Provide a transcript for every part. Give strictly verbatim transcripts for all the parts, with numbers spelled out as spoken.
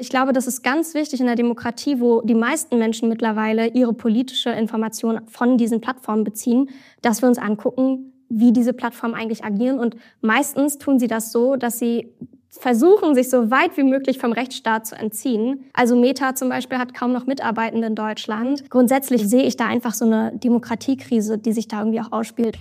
ich glaube, das ist ganz wichtig in der Demokratie, wo die meisten Menschen mittlerweile ihre politische Information von diesen Plattformen beziehen, dass wir uns angucken, wie diese Plattformen eigentlich agieren. Und meistens tun sie das so, dass sie versuchen, sich so weit wie möglich vom Rechtsstaat zu entziehen. Also Meta zum Beispiel hat kaum noch Mitarbeitende in Deutschland. Grundsätzlich sehe ich da einfach so eine Demokratiekrise, die sich da irgendwie auch ausspielt.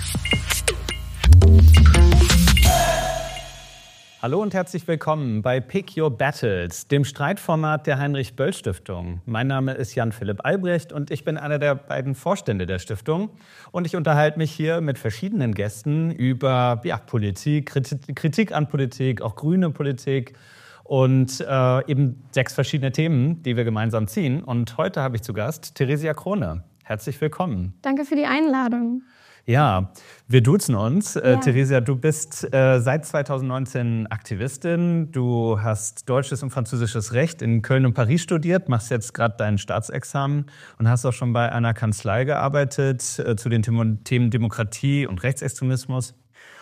Hallo und herzlich willkommen bei Pick Your Battles, dem Streitformat der Heinrich-Böll-Stiftung. Mein Name ist Jan-Philipp Albrecht und ich bin einer der beiden Vorstände der Stiftung. Und ich unterhalte mich hier mit verschiedenen Gästen über ja, Politik, Kritik an Politik, auch grüne Politik und äh, eben sechs verschiedene Themen, die wir gemeinsam ziehen. Und heute habe ich zu Gast Theresia Krone. Herzlich willkommen. Danke für die Einladung. Ja, wir duzen uns. Ja. Äh, Theresia, du bist äh, seit zweitausendneunzehn Aktivistin. Du hast deutsches und französisches Recht in Köln und Paris studiert, machst jetzt gerade dein Staatsexamen und hast auch schon bei einer Kanzlei gearbeitet äh, zu den Themen Demokratie und Rechtsextremismus.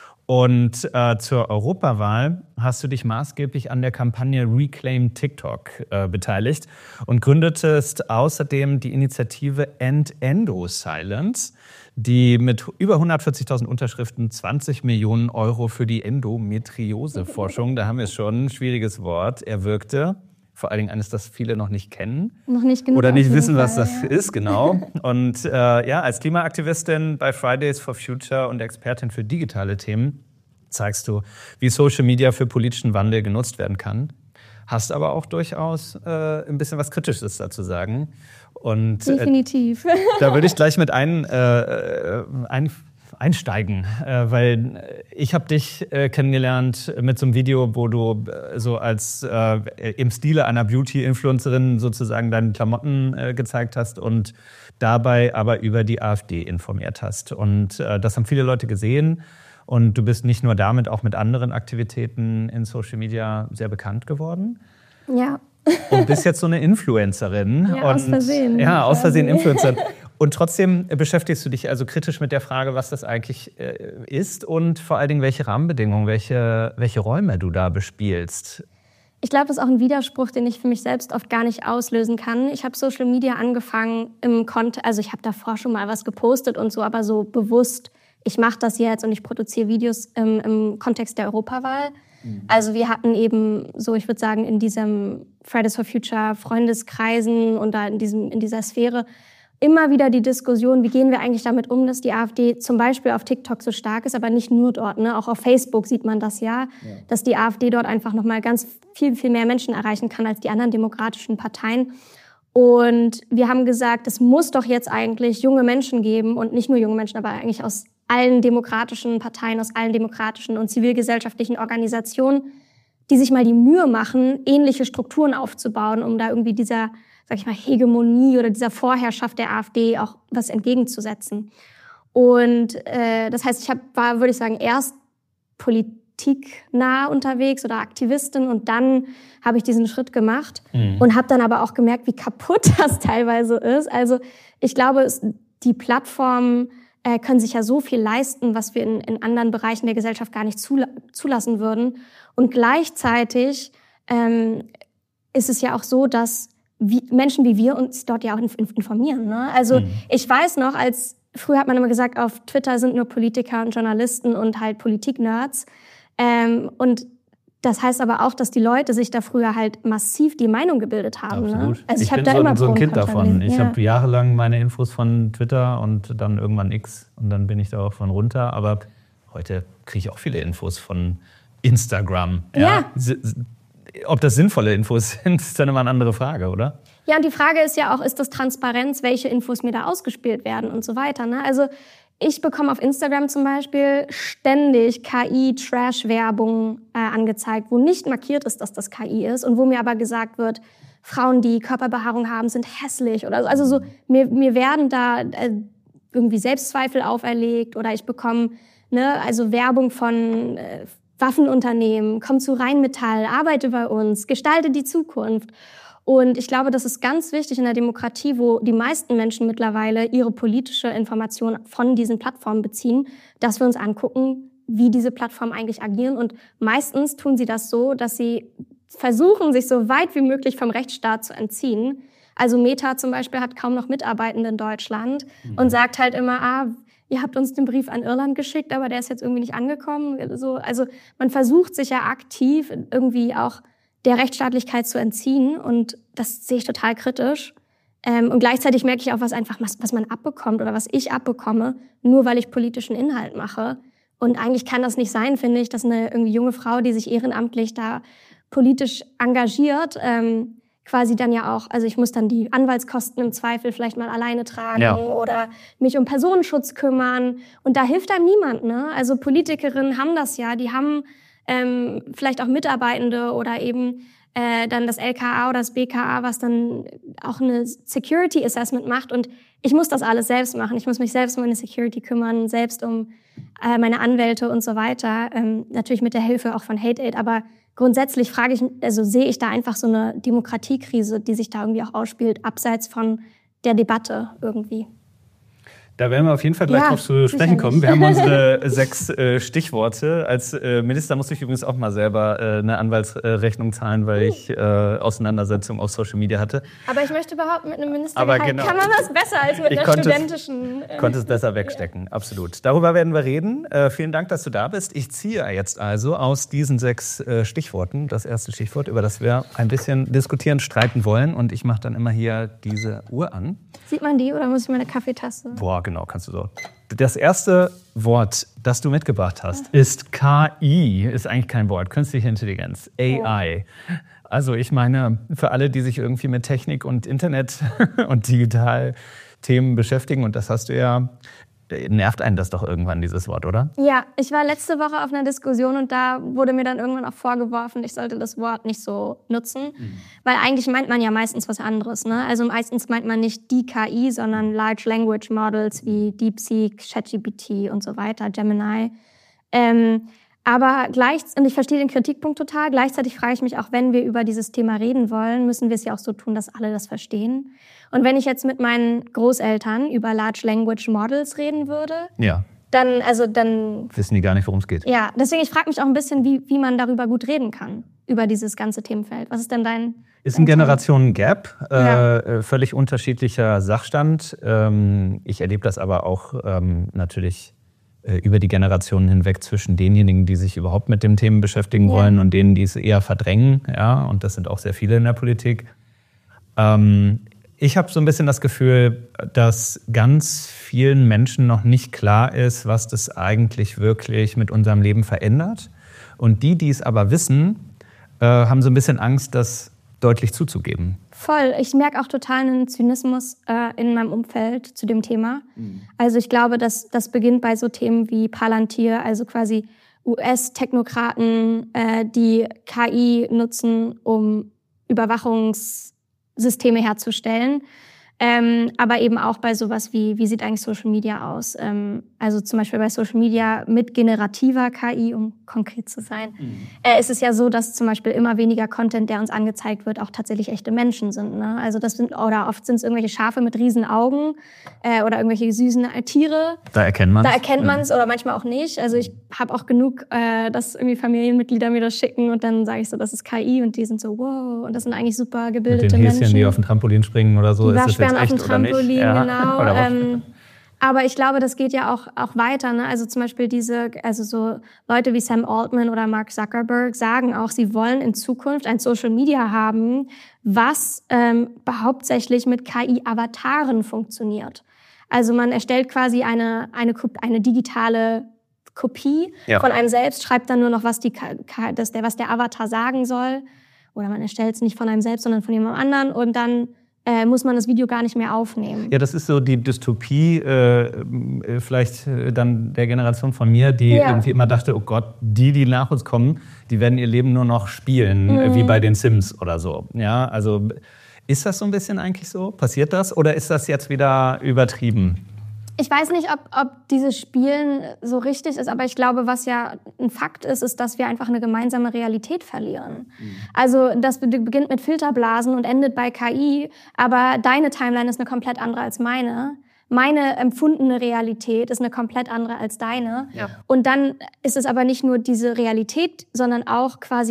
Und äh, zur Europawahl hast du dich maßgeblich an der Kampagne Reclaim TikTok äh, beteiligt und gründetest außerdem die Initiative End Endo Silence, die mit über hundertvierzigtausend Unterschriften zwanzig Millionen Euro für die Endometriose-Forschung, da haben wir es schon, ein schwieriges Wort, erwirkte. Vor allen Dingen eines, das viele noch nicht kennen. Noch nicht genug. Oder nicht wissen, Fall, was das ja. ist, genau. Und äh, ja, als Klimaaktivistin bei Fridays for Future und Expertin für digitale Themen zeigst du, wie Social Media für politischen Wandel genutzt werden kann. Hast aber auch durchaus äh, ein bisschen was Kritisches dazu sagen. Und, Definitiv. Äh, da würde ich gleich mit ein, äh, ein, einsteigen, äh, weil ich habe dich äh, kennengelernt mit so einem Video, wo du äh, so als äh, im Stile einer Beauty-Influencerin sozusagen deine Klamotten äh, gezeigt hast und dabei aber über die AfD informiert hast. Und äh, das haben viele Leute gesehen. Und du bist nicht nur damit, auch mit anderen Aktivitäten in Social Media sehr bekannt geworden. Ja. Und bist jetzt so eine Influencerin. Ja, und, aus Versehen. Ja, aus Versehen Influencerin. Und trotzdem beschäftigst du dich also kritisch mit der Frage, was das eigentlich äh, ist und vor allen Dingen, welche Rahmenbedingungen, welche, welche Räume du da bespielst. Ich glaube, das ist auch ein Widerspruch, den ich für mich selbst oft gar nicht auslösen kann. Ich habe Social Media angefangen im Kontext, also ich habe davor schon mal was gepostet und so, aber so bewusst, ich mache das jetzt und ich produziere Videos im, im Kontext der Europawahl. Mhm. Also wir hatten eben so, ich würde sagen, in diesem Fridays for Future Freundeskreisen und da in, diesem, in dieser Sphäre immer wieder die Diskussion, wie gehen wir eigentlich damit um, dass die AfD zum Beispiel auf TikTok so stark ist, aber nicht nur dort. Ne? Auch auf Facebook sieht man das ja, ja. dass die AfD dort einfach noch mal ganz viel, viel mehr Menschen erreichen kann als die anderen demokratischen Parteien. Und wir haben gesagt, es muss doch jetzt eigentlich junge Menschen geben und nicht nur junge Menschen, aber eigentlich aus allen demokratischen Parteien, aus allen demokratischen und zivilgesellschaftlichen Organisationen, die sich mal die Mühe machen, ähnliche Strukturen aufzubauen, um da irgendwie dieser, sag ich mal, Hegemonie oder dieser Vorherrschaft der AfD auch was entgegenzusetzen. Und äh, das heißt, ich hab, war, würde ich sagen, erst politiknah unterwegs oder Aktivistin und dann habe ich diesen Schritt gemacht mhm. und habe dann aber auch gemerkt, wie kaputt das teilweise ist. Also ich glaube, es, die Plattformen äh, können sich ja so viel leisten, was wir in, in anderen Bereichen der Gesellschaft gar nicht zula- zulassen würden. Und gleichzeitig ähm, ist es ja auch so, dass wie, Menschen wie wir uns dort ja auch inf- informieren. Ne? Also mhm. ich weiß noch, als früher hat man immer gesagt, auf Twitter sind nur Politiker und Journalisten und halt Politik-Nerds. Ähm, und das heißt aber auch, dass die Leute sich da früher halt massiv die Meinung gebildet haben. Absolut. Ne? Also ich, ich bin da so, immer so ein Kind davon. Ja. Ich habe jahrelang meine Infos von Twitter und dann irgendwann X und dann bin ich da auch von runter. Aber heute kriege ich auch viele Infos von Instagram. Ja. ja. Ob das sinnvolle Infos sind, ist dann immer eine andere Frage, oder? Ja, und die Frage ist ja auch, ist das Transparenz, welche Infos mir da ausgespielt werden und so weiter. Ne? Also ich bekomme auf Instagram zum Beispiel ständig K I-Trash-Werbung äh, angezeigt, wo nicht markiert ist, dass das K I ist und wo mir aber gesagt wird, Frauen, die Körperbehaarung haben, sind hässlich oder so. Also so, mir, mir werden da äh, irgendwie Selbstzweifel auferlegt oder ich bekomme ne, also Werbung von äh, Waffenunternehmen, komm zu Rheinmetall, arbeite bei uns, gestalte die Zukunft. Und ich glaube, das ist ganz wichtig in der Demokratie, wo die meisten Menschen mittlerweile ihre politische Information von diesen Plattformen beziehen, dass wir uns angucken, wie diese Plattformen eigentlich agieren. Und meistens tun sie das so, dass sie versuchen, sich so weit wie möglich vom Rechtsstaat zu entziehen. Also Meta zum Beispiel hat kaum noch Mitarbeitende in Deutschland mhm. und sagt halt immer, ah, ihr habt uns den Brief an Irland geschickt, aber der ist jetzt irgendwie nicht angekommen. So, also man versucht sich ja aktiv irgendwie auch der Rechtsstaatlichkeit zu entziehen und das sehe ich total kritisch. Ähm, und gleichzeitig merke ich auch, was einfach, was, was man abbekommt oder was ich abbekomme, nur weil ich politischen Inhalt mache. Und eigentlich kann das nicht sein, finde ich, dass eine irgendwie junge Frau, die sich ehrenamtlich da politisch engagiert, ähm, quasi dann ja auch, also ich muss dann die Anwaltskosten im Zweifel vielleicht mal alleine tragen ja. oder mich um Personenschutz kümmern. Und da hilft einem niemand, ne? Also Politikerinnen haben das ja, die haben ähm, vielleicht auch Mitarbeitende oder eben äh, dann das L K A oder das B K A, was dann auch eine Security Assessment macht. Und ich muss das alles selbst machen. Ich muss mich selbst um meine Security kümmern, selbst um äh, meine Anwälte und so weiter. Ähm, natürlich mit der Hilfe auch von Hate Aid, aber grundsätzlich frage ich, also sehe ich da einfach so eine Demokratiekrise, die sich da irgendwie auch ausspielt, abseits von der Debatte irgendwie. Da werden wir auf jeden Fall gleich ja, drauf zu sprechen kommen. Wir haben unsere sechs äh, Stichworte. Als äh, Minister musste ich übrigens auch mal selber äh, eine Anwaltsrechnung zahlen, weil ich äh, Auseinandersetzungen auf Social Media hatte. Aber ich möchte überhaupt mit einem Minister Aber genau, kann man was besser als mit ich einer konnte studentischen... Ich konnte es besser wegstecken, ja. Absolut. Darüber werden wir reden. Äh, vielen Dank, dass du da bist. Ich ziehe jetzt also aus diesen sechs äh, Stichworten das erste Stichwort, über das wir ein bisschen diskutieren, streiten wollen. Und ich mache dann immer hier diese Uhr an. Sieht man die oder muss ich meine Kaffeetasse? Boah, genau, kannst du so. Das erste Wort, das du mitgebracht hast, ist K I. Ist eigentlich kein Wort, künstliche Intelligenz, A I. Also ich meine, für alle, die sich irgendwie mit Technik und Internet und Digitalthemen beschäftigen, und das hast du ja, nervt einen das doch irgendwann, dieses Wort, oder? Ja, ich war letzte Woche auf einer Diskussion und da wurde mir dann irgendwann auch vorgeworfen, ich sollte das Wort nicht so nutzen. Mhm. Weil eigentlich meint man ja meistens was anderes, ne? Also meistens meint man nicht die K I, sondern Large Language Models wie DeepSeek, ChatGPT und so weiter, Gemini. Ähm, aber gleich, und ich verstehe den Kritikpunkt total, gleichzeitig frage ich mich auch, wenn wir über dieses Thema reden wollen, müssen wir es ja auch so tun, dass alle das verstehen. Und wenn ich jetzt mit meinen Großeltern über Large Language Models reden würde, ja. dann, also dann... wissen die gar nicht, worum es geht. Ja, deswegen, ich frage mich auch ein bisschen, wie, wie man darüber gut reden kann, über dieses ganze Themenfeld. Was ist denn dein... Ist ein Generationen-Gap, ja. äh, völlig unterschiedlicher Sachstand. Ähm, ich erlebe das aber auch ähm, natürlich äh, über die Generationen hinweg zwischen denjenigen, die sich überhaupt mit den Themen beschäftigen ja. wollen und denen, die es eher verdrängen. Ja, und das sind auch sehr viele in der Politik. Ähm, Ich habe so ein bisschen das Gefühl, dass ganz vielen Menschen noch nicht klar ist, was das eigentlich wirklich mit unserem Leben verändert. Und die, die es aber wissen, äh, haben so ein bisschen Angst, das deutlich zuzugeben. Voll. Ich merke auch total einen Zynismus äh, in meinem Umfeld zu dem Thema. Mhm. Also ich glaube, dass das beginnt bei so Themen wie Palantir, also quasi U S-Technokraten, äh, die K I nutzen, um Überwachungs Systeme herzustellen, ähm, aber eben auch bei sowas wie, wie sieht eigentlich Social Media aus? Ähm, also zum Beispiel bei Social Media mit generativer K I, um konkret zu sein, mhm. äh, ist es ja so, dass zum Beispiel immer weniger Content, der uns angezeigt wird, auch tatsächlich echte Menschen sind. Ne? Also das sind, oder oft sind es irgendwelche Schafe mit riesen Augen äh, oder irgendwelche süßen Tiere. Da erkennt man es. Da erkennt man es ja. Oder manchmal auch nicht. Also ich habe auch genug, äh, dass irgendwie Familienmitglieder mir das schicken und dann sage ich so, das ist K I und die sind so, wow, und das sind eigentlich super gebildete Menschen. Mit den Häschen, Menschen. Die auf dem Trampolin springen oder so. Die ist das jetzt echt auf dem Trampolin, oder nicht? genau. Ja. Ähm, aber ich glaube, das geht ja auch, auch weiter. Ne? Also zum Beispiel diese, also so Leute wie Sam Altman oder Mark Zuckerberg sagen auch, sie wollen in Zukunft ein Social Media haben, was ähm, hauptsächlich mit K I-Avataren funktioniert. Also man erstellt quasi eine, eine, eine digitale Kopie ja. von einem selbst, schreibt dann nur noch, was, die, das, der, was der Avatar sagen soll. Oder man erstellt es nicht von einem selbst, sondern von jemand anderen und dann Äh, muss man das Video gar nicht mehr aufnehmen. Ja, das ist so die Dystopie äh, vielleicht äh, dann der Generation von mir, die ja. irgendwie immer dachte, oh Gott, die, die nach uns kommen, die werden ihr Leben nur noch spielen, mhm. äh, wie bei den Sims oder so. Ja, also ist das so ein bisschen eigentlich so? Passiert das? Oder ist das jetzt wieder übertrieben? Ich weiß nicht, ob, ob dieses Spielen so richtig ist, aber ich glaube, was ja ein Fakt ist, ist, dass wir einfach eine gemeinsame Realität verlieren. Mhm. Also das beginnt mit Filterblasen und endet bei K I, aber deine Timeline ist eine komplett andere als meine. Meine empfundene Realität ist eine komplett andere als deine. Ja. Und dann ist es aber nicht nur diese Realität, sondern auch quasi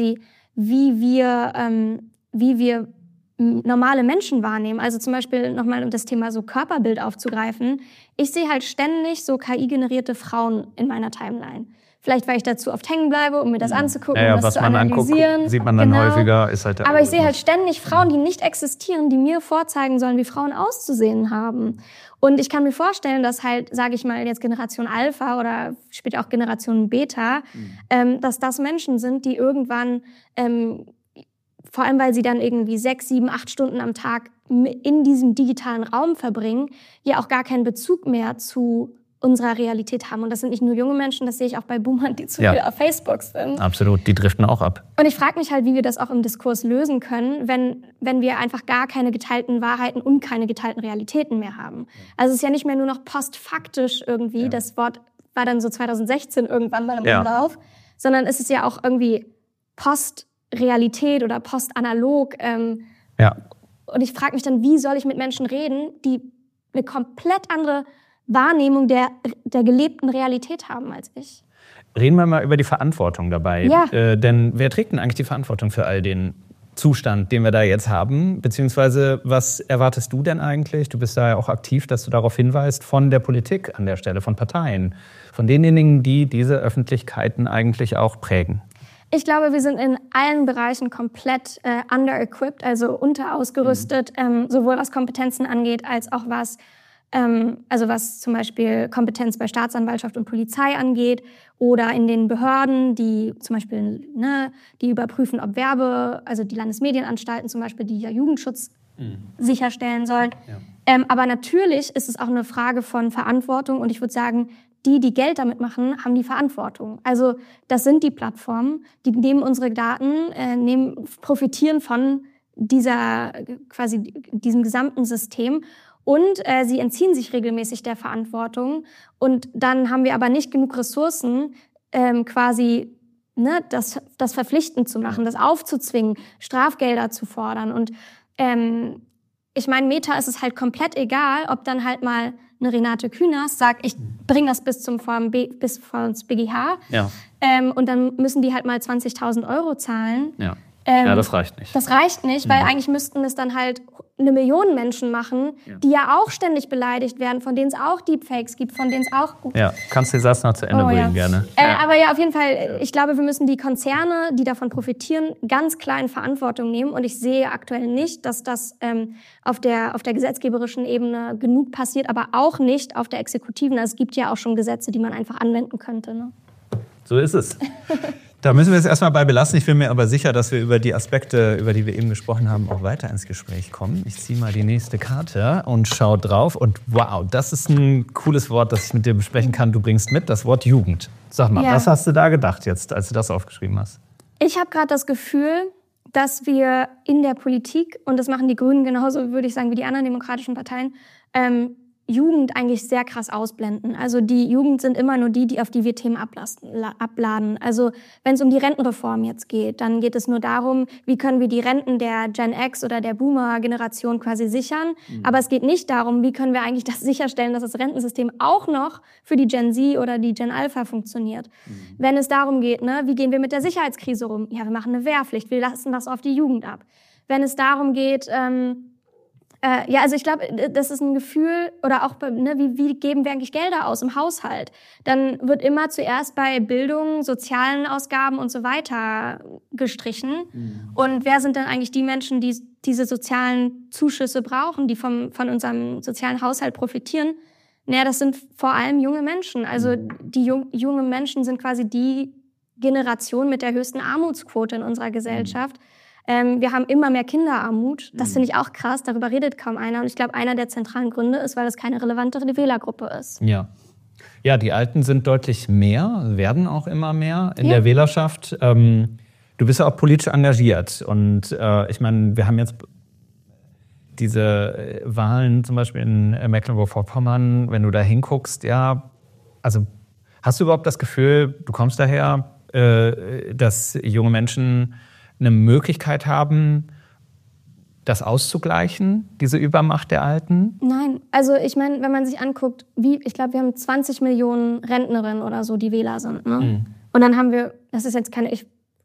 wie wir, ähm, wie wir normale Menschen wahrnehmen. Also zum Beispiel nochmal, um das Thema so Körperbild aufzugreifen. Ich sehe halt ständig so K I-generierte Frauen in meiner Timeline. Vielleicht, weil ich dazu oft hängen bleibe, um mir das anzugucken, ja, ja, das was zu man analysieren. Anguckt, sieht man dann genau. häufiger. Ist halt der Aber ich sehe halt Algorithmus. ständig Frauen, die nicht existieren, die mir vorzeigen sollen, wie Frauen auszusehen haben. Und ich kann mir vorstellen, dass halt, sage ich mal, jetzt Generation Alpha oder später auch Generation Beta, mhm. ähm, dass das Menschen sind, die irgendwann, ähm, vor allem weil sie dann irgendwie sechs, sieben, acht Stunden am Tag in diesem digitalen Raum verbringen, ja auch gar keinen Bezug mehr zu unserer Realität haben. Und das sind nicht nur junge Menschen, das sehe ich auch bei Boomern, die zu ja. viel auf Facebook sind. Absolut, die driften auch ab. Und ich frage mich halt, wie wir das auch im Diskurs lösen können, wenn, wenn wir einfach gar keine geteilten Wahrheiten und keine geteilten Realitäten mehr haben. Also es ist ja nicht mehr nur noch postfaktisch irgendwie, ja. das Wort war dann so zwanzig sechzehn irgendwann mal im ja. Umlauf, sondern es ist ja auch irgendwie Postrealität oder postanalog. Ähm, ja. Und ich frage mich dann, wie soll ich mit Menschen reden, die eine komplett andere Wahrnehmung der, der gelebten Realität haben als ich. Reden wir mal über die Verantwortung dabei. Ja. Äh, denn wer trägt denn eigentlich die Verantwortung für all den Zustand, den wir da jetzt haben? Beziehungsweise, was erwartest du denn eigentlich? Du bist da ja auch aktiv, dass du darauf hinweist, von der Politik an der Stelle, von Parteien, von denjenigen, die diese Öffentlichkeiten eigentlich auch prägen. Ich glaube, wir sind in allen Bereichen komplett äh, under-equipped, also unterausgerüstet, mhm. ähm, sowohl was Kompetenzen angeht, als auch was also was zum Beispiel Kompetenz bei Staatsanwaltschaft und Polizei angeht oder in den Behörden, die zum Beispiel, ne, die überprüfen, ob Werbe, also die Landesmedienanstalten zum Beispiel, die ja Jugendschutz mhm. sicherstellen sollen. Ja. Ähm, aber natürlich ist es auch eine Frage von Verantwortung und ich würde sagen, die, die Geld damit machen, haben die Verantwortung. Also das sind die Plattformen, die nehmen unsere Daten, äh, nehmen, profitieren von dieser, quasi diesem gesamten System. Und äh, sie entziehen sich regelmäßig der Verantwortung. Und dann haben wir aber nicht genug Ressourcen, ähm, quasi ne, das, das verpflichtend zu machen, das aufzuzwingen, Strafgelder zu fordern. Und ähm, ich meine, Meta ist es halt komplett egal, ob dann halt mal eine Renate Künast sagt, ich bringe das bis zum V M B, bis vor uns B G H. Ja. Ähm, und dann müssen die halt mal zwanzigtausend Euro zahlen. Ja. Ähm, ja, das reicht nicht. Das reicht nicht, weil mhm. eigentlich müssten es dann halt eine Million Menschen machen, ja. die ja auch ständig beleidigt werden, von denen es auch Deepfakes gibt, von denen es auch... Ja, kannst du den Satz noch zu Ende oh, bringen, ja. gerne. Äh, ja. Aber ja, auf jeden Fall, ich glaube, wir müssen die Konzerne, die davon profitieren, ganz klar in Verantwortung nehmen. Und ich sehe aktuell nicht, dass das ähm, auf der, auf der gesetzgeberischen Ebene genug passiert, aber auch nicht auf der exekutiven. Also es gibt ja auch schon Gesetze, die man einfach anwenden könnte. Ne? So ist es. Da müssen wir es erstmal bei belassen. Ich bin mir aber sicher, dass wir über die Aspekte, über die wir eben gesprochen haben, auch weiter ins Gespräch kommen. Ich ziehe mal die nächste Karte und schaue drauf. Und wow, das ist ein cooles Wort, das ich mit dir besprechen kann. Du bringst mit das Wort Jugend. Sag mal, ja. was hast du da gedacht jetzt, als du das aufgeschrieben hast? Ich habe gerade das Gefühl, dass wir in der Politik, und das machen die Grünen genauso, würde ich sagen, wie die anderen demokratischen Parteien, ähm, Jugend eigentlich sehr krass ausblenden. Also die Jugend sind immer nur die, die auf die wir Themen abladen. Also wenn es um die Rentenreform jetzt geht, dann geht es nur darum, wie können wir die Renten der Gen X oder der Boomer-Generation quasi sichern. Mhm. Aber es geht nicht darum, wie können wir eigentlich das sicherstellen, dass das Rentensystem auch noch für die Gen Z oder die Gen Alpha funktioniert. Mhm. Wenn es darum geht, ne, wie gehen wir mit der Sicherheitskrise rum? Ja, wir machen eine Wehrpflicht, wir lassen das auf die Jugend ab. Wenn es darum geht... Ähm, Äh, ja, also ich glaube, das ist ein Gefühl, oder auch, ne, wie, wie geben wir eigentlich Gelder aus im Haushalt? Dann wird immer zuerst bei Bildung, sozialen Ausgaben und so weiter gestrichen. Mhm. Und wer sind dann eigentlich die Menschen, die diese sozialen Zuschüsse brauchen, die vom, von unserem sozialen Haushalt profitieren? Naja, das sind vor allem junge Menschen. Also die jung, junge Menschen sind quasi die Generation mit der höchsten Armutsquote in unserer Gesellschaft. Mhm. Ähm, wir haben immer mehr Kinderarmut. Das finde ich auch krass. Darüber redet kaum einer. Und ich glaube, einer der zentralen Gründe ist, weil es keine relevante Wählergruppe ist. Ja. Ja, die Alten sind deutlich mehr, werden auch immer mehr in ja. der Wählerschaft. Ähm, du bist ja auch politisch engagiert. Und äh, ich meine, wir haben jetzt diese Wahlen zum Beispiel in Mecklenburg-Vorpommern. Wenn du da hinguckst, ja, also hast du überhaupt das Gefühl, du kommst daher, äh, dass junge Menschen eine Möglichkeit haben, das auszugleichen, diese Übermacht der Alten? Nein, also ich meine, wenn man sich anguckt, wie, ich glaube, wir haben zwanzig Millionen Rentnerinnen oder so, die Wähler sind. Ne? Mhm. Und dann haben wir, das ist jetzt keine, ich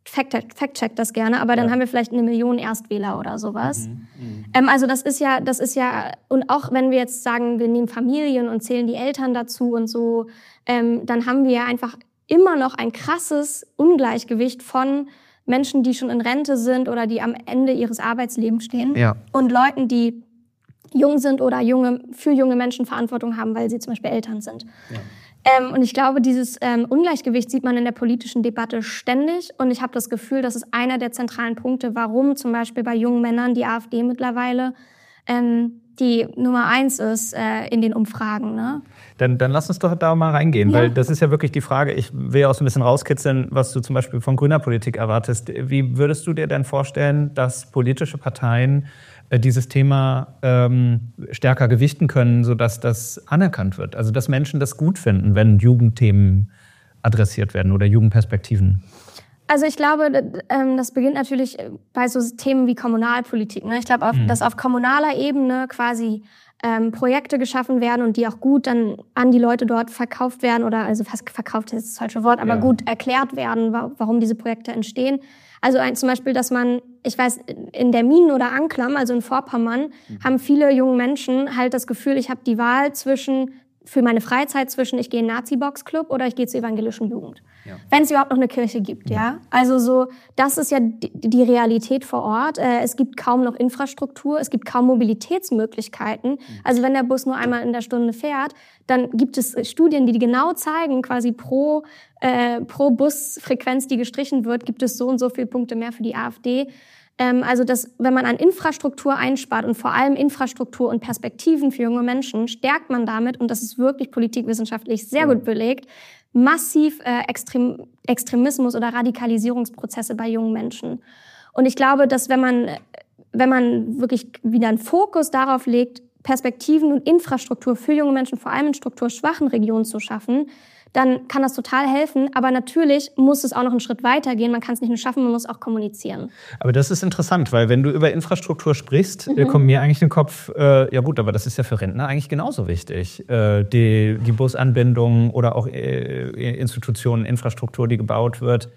fact-check das gerne, aber dann ja. haben wir vielleicht eine Million Erstwähler oder sowas. Mhm, mhm. Ähm, also das ist ja, das ist ja, und auch wenn wir jetzt sagen, wir nehmen Familien und zählen die Eltern dazu und so, ähm, dann haben wir ja einfach immer noch ein krasses Ungleichgewicht von Menschen, die schon in Rente sind oder die am Ende ihres Arbeitslebens stehen ja. und Leuten, die jung sind oder junge, für junge Menschen Verantwortung haben, weil sie zum Beispiel Eltern sind. Ja. Ähm, und ich glaube, dieses ähm, Ungleichgewicht sieht man in der politischen Debatte ständig. Und ich habe das Gefühl, das ist einer der zentralen Punkte, warum zum Beispiel bei jungen Männern die AfD mittlerweile ähm, die Nummer eins ist äh, in den Umfragen. Ne? Dann, dann lass uns doch da mal reingehen, ja. weil das ist ja wirklich die Frage. Ich will ja auch so ein bisschen rauskitzeln, was du zum Beispiel von grüner Politik erwartest. Wie würdest du dir denn vorstellen, dass politische Parteien dieses Thema ähm, stärker gewichten können, sodass das anerkannt wird? Also dass Menschen das gut finden, wenn Jugendthemen adressiert werden oder Jugendperspektiven? Also ich glaube, das beginnt natürlich bei so Themen wie Kommunalpolitik. Ich glaube, mhm. dass auf kommunaler Ebene quasi ähm, Projekte geschaffen werden und die auch gut dann an die Leute dort verkauft werden oder, also fast verkauft ist das falsche Wort, aber ja. gut erklärt werden, warum diese Projekte entstehen. Also ein, zum Beispiel, dass man, ich weiß, in der Minen oder Anklam, also in Vorpommern, mhm. haben viele junge Menschen halt das Gefühl, ich habe die Wahl zwischen, für meine Freizeit zwischen, ich gehe in den Nazi-Box-Club oder ich gehe zur evangelischen Jugend. Ja. Wenn es überhaupt noch eine Kirche gibt, ja. ja. Also so, das ist ja die, die Realität vor Ort. Äh, es gibt kaum noch Infrastruktur, es gibt kaum Mobilitätsmöglichkeiten. Mhm. Also wenn der Bus nur einmal in der Stunde fährt, dann gibt es Studien, die genau zeigen, quasi pro, äh, pro Busfrequenz, die gestrichen wird, gibt es so und so viele Punkte mehr für die AfD. Ähm, also dass, wenn man an Infrastruktur einspart und vor allem Infrastruktur und Perspektiven für junge Menschen, stärkt man damit, und das ist wirklich politikwissenschaftlich sehr ja. gut belegt, massiv äh, Extrem, Extremismus oder Radikalisierungsprozesse bei jungen Menschen. Und ich glaube, dass wenn man, wenn man wirklich wieder einen Fokus darauf legt, Perspektiven und Infrastruktur für junge Menschen, vor allem in strukturschwachen Regionen zu schaffen, dann kann das total helfen. Aber natürlich muss es auch noch einen Schritt weiter gehen. Man kann es nicht nur schaffen, man muss auch kommunizieren. Aber das ist interessant, weil wenn du über Infrastruktur sprichst, mhm. kommt mir eigentlich in den Kopf, äh, ja gut, aber das ist ja für Rentner eigentlich genauso wichtig. Äh, die, die Busanbindung oder auch äh, Institutionen, Infrastruktur, die gebaut wird.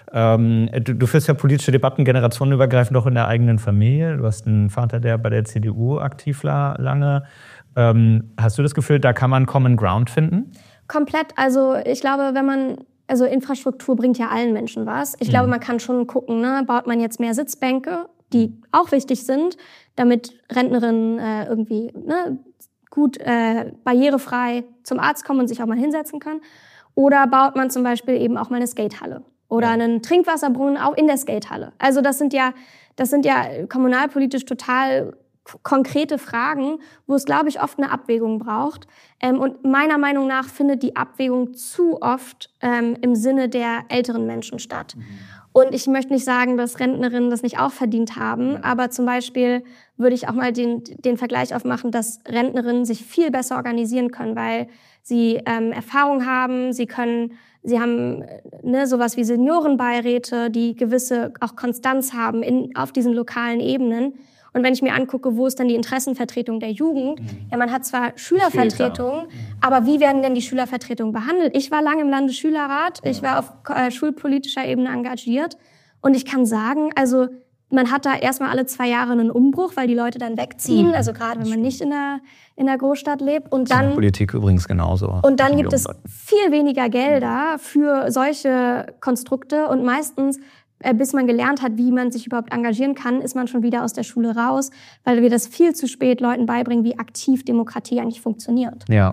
Ähm, du, du führst ja politische Debatten generationenübergreifend auch in der eigenen Familie. Du hast einen Vater, der bei der C D U aktiv war lange. Ähm, hast du das Gefühl, da kann man Common Ground finden? Komplett. Also ich glaube, wenn man, also Infrastruktur bringt ja allen Menschen was. Ich mhm. glaube, man kann schon gucken, ne, baut man jetzt mehr Sitzbänke, die auch wichtig sind, damit Rentnerinnen äh, irgendwie ne, gut äh, barrierefrei zum Arzt kommen und sich auch mal hinsetzen können. Oder baut man zum Beispiel eben auch mal eine Skatehalle oder ja. einen Trinkwasserbrunnen auch in der Skatehalle. Also das sind ja, das sind ja kommunalpolitisch total konkrete Fragen, wo es, glaube ich, oft eine Abwägung braucht. Ähm, und meiner Meinung nach findet die Abwägung zu oft ähm, im Sinne der älteren Menschen statt. Mhm. Und ich möchte nicht sagen, dass Rentnerinnen das nicht auch verdient haben, ja. aber zum Beispiel würde ich auch mal den, den Vergleich aufmachen, dass Rentnerinnen sich viel besser organisieren können, weil sie ähm, Erfahrung haben, sie können, sie haben ne, sowas wie Seniorenbeiräte, die gewisse auch Konstanz haben in, auf diesen lokalen Ebenen. Und wenn ich mir angucke, wo ist dann die Interessenvertretung der Jugend? Mhm. Ja, man hat zwar Schülervertretungen, mhm. aber wie werden denn die Schülervertretungen behandelt? Ich war lange im Landesschülerrat, ja. ich war auf äh, schulpolitischer Ebene engagiert und ich kann sagen, also man hat da erstmal alle zwei Jahre einen Umbruch, weil die Leute dann wegziehen, mhm. also gerade wenn man nicht in der in der Großstadt lebt. Und dann Politik übrigens genauso. Und dann gibt es viel weniger Gelder für solche Konstrukte und meistens bis man gelernt hat, wie man sich überhaupt engagieren kann, ist man schon wieder aus der Schule raus, weil wir das viel zu spät Leuten beibringen, wie aktiv Demokratie eigentlich funktioniert. Ja.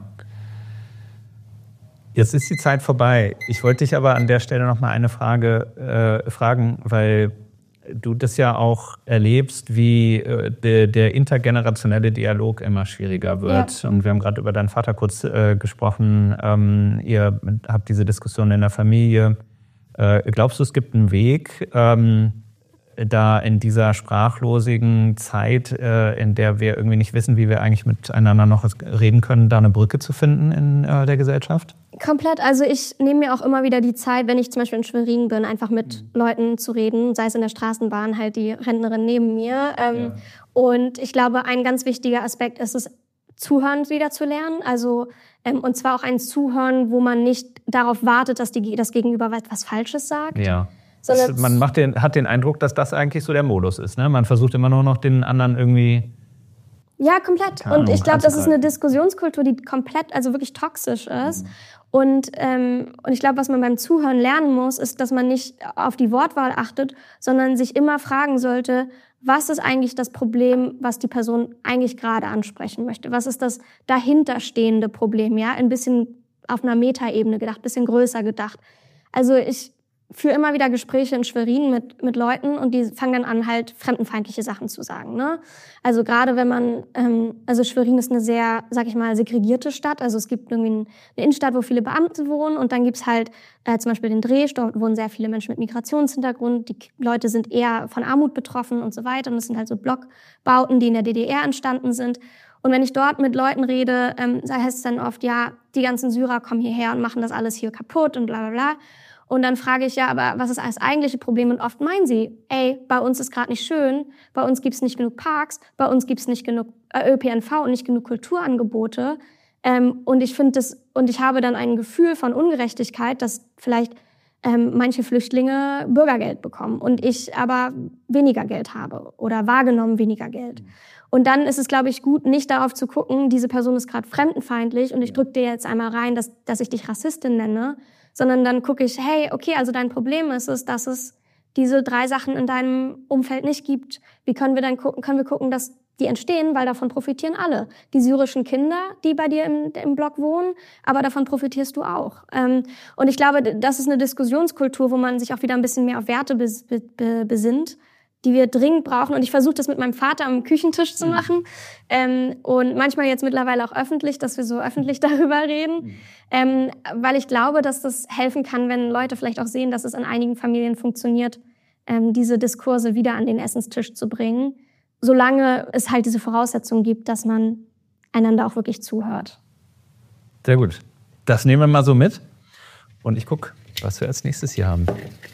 Jetzt ist die Zeit vorbei. Ich wollte dich aber an der Stelle noch mal eine Frage äh, fragen, weil du das ja auch erlebst, wie äh, de, der intergenerationelle Dialog immer schwieriger wird. Ja. Und wir haben gerade über deinen Vater kurz äh, gesprochen. Ähm, ihr habt diese Diskussion in der Familie. Äh, glaubst du, es gibt einen Weg, ähm, da in dieser sprachlosigen Zeit, äh, in der wir irgendwie nicht wissen, wie wir eigentlich miteinander noch reden können, da eine Brücke zu finden in äh, der Gesellschaft? Komplett. Also ich nehme mir auch immer wieder die Zeit, wenn ich zum Beispiel in Schwerin bin, einfach mit mhm. Leuten zu reden, sei es in der Straßenbahn, halt die Rentnerin neben mir. Ähm, ja. Und ich glaube, ein ganz wichtiger Aspekt ist es, Zuhören wieder zu lernen. Also ähm, und zwar auch ein Zuhören, wo man nicht darauf wartet, dass die, das Gegenüber etwas Falsches sagt, ja. Sondern man macht den, hat den Eindruck, dass das eigentlich so der Modus ist. Ne? Man versucht immer nur noch den anderen irgendwie... Ja, komplett. Keine Ahnung, und ich glaube, das ist eine anzuhalten. Diskussionskultur, die komplett, also wirklich toxisch ist. Mhm. Und, ähm, und ich glaube, was man beim Zuhören lernen muss, ist, dass man nicht auf die Wortwahl achtet, sondern sich immer fragen sollte, was ist eigentlich das Problem, was die Person eigentlich gerade ansprechen möchte? Was ist das dahinterstehende Problem? Ja, ein bisschen auf einer Metaebene gedacht, ein bisschen größer gedacht. Also ich führe immer wieder Gespräche in Schwerin mit, mit Leuten und die fangen dann an, halt fremdenfeindliche Sachen zu sagen. Ne? Also gerade wenn man, ähm, also Schwerin ist eine sehr, sag ich mal, segregierte Stadt. Also es gibt irgendwie eine Innenstadt, wo viele Beamte wohnen und dann gibt's halt äh, zum Beispiel den Dreh, dort wohnen sehr viele Menschen mit Migrationshintergrund. Die Leute sind eher von Armut betroffen und so weiter. Und es sind halt so Blockbauten, die in der D D R entstanden sind. Und wenn ich dort mit Leuten rede, ähm, heißt es dann oft, ja, die ganzen Syrer kommen hierher und machen das alles hier kaputt und bla bla bla. Und dann frage ich, ja, aber was ist das eigentliche Problem? Und oft meinen sie, ey, bei uns ist gerade nicht schön, bei uns gibt's nicht genug Parks, bei uns gibt's nicht genug äh, Ö P N V und nicht genug Kulturangebote. Ähm, und ich finde das, und ich habe dann ein Gefühl von Ungerechtigkeit, dass vielleicht ähm, manche Flüchtlinge Bürgergeld bekommen und ich aber weniger Geld habe oder wahrgenommen weniger Geld. Und dann ist es, glaube ich, gut, nicht darauf zu gucken, diese Person ist gerade fremdenfeindlich und ich drücke dir jetzt einmal rein, dass, dass ich dich Rassistin nenne, sondern dann gucke ich, hey, okay, also dein Problem ist es, dass es diese drei Sachen in deinem Umfeld nicht gibt. Wie können wir dann gucken, können wir gucken, dass die entstehen, weil davon profitieren alle. Die syrischen Kinder, die bei dir im, im Block wohnen, aber davon profitierst du auch. Ähm, und ich glaube, das ist eine Diskussionskultur, wo man sich auch wieder ein bisschen mehr auf Werte bes, be, be, besinnt, die wir dringend brauchen. Und ich versuche das mit meinem Vater am Küchentisch zu machen. Mhm. Ähm, und manchmal jetzt mittlerweile auch öffentlich, dass wir so öffentlich darüber reden. Mhm. Ähm, weil ich glaube, dass das helfen kann, wenn Leute vielleicht auch sehen, dass es in einigen Familien funktioniert, ähm, diese Diskurse wieder an den Essenstisch zu bringen. Solange es halt diese Voraussetzung gibt, dass man einander auch wirklich zuhört. Sehr gut. Das nehmen wir mal so mit. Und ich gucke, was wir als nächstes hier haben.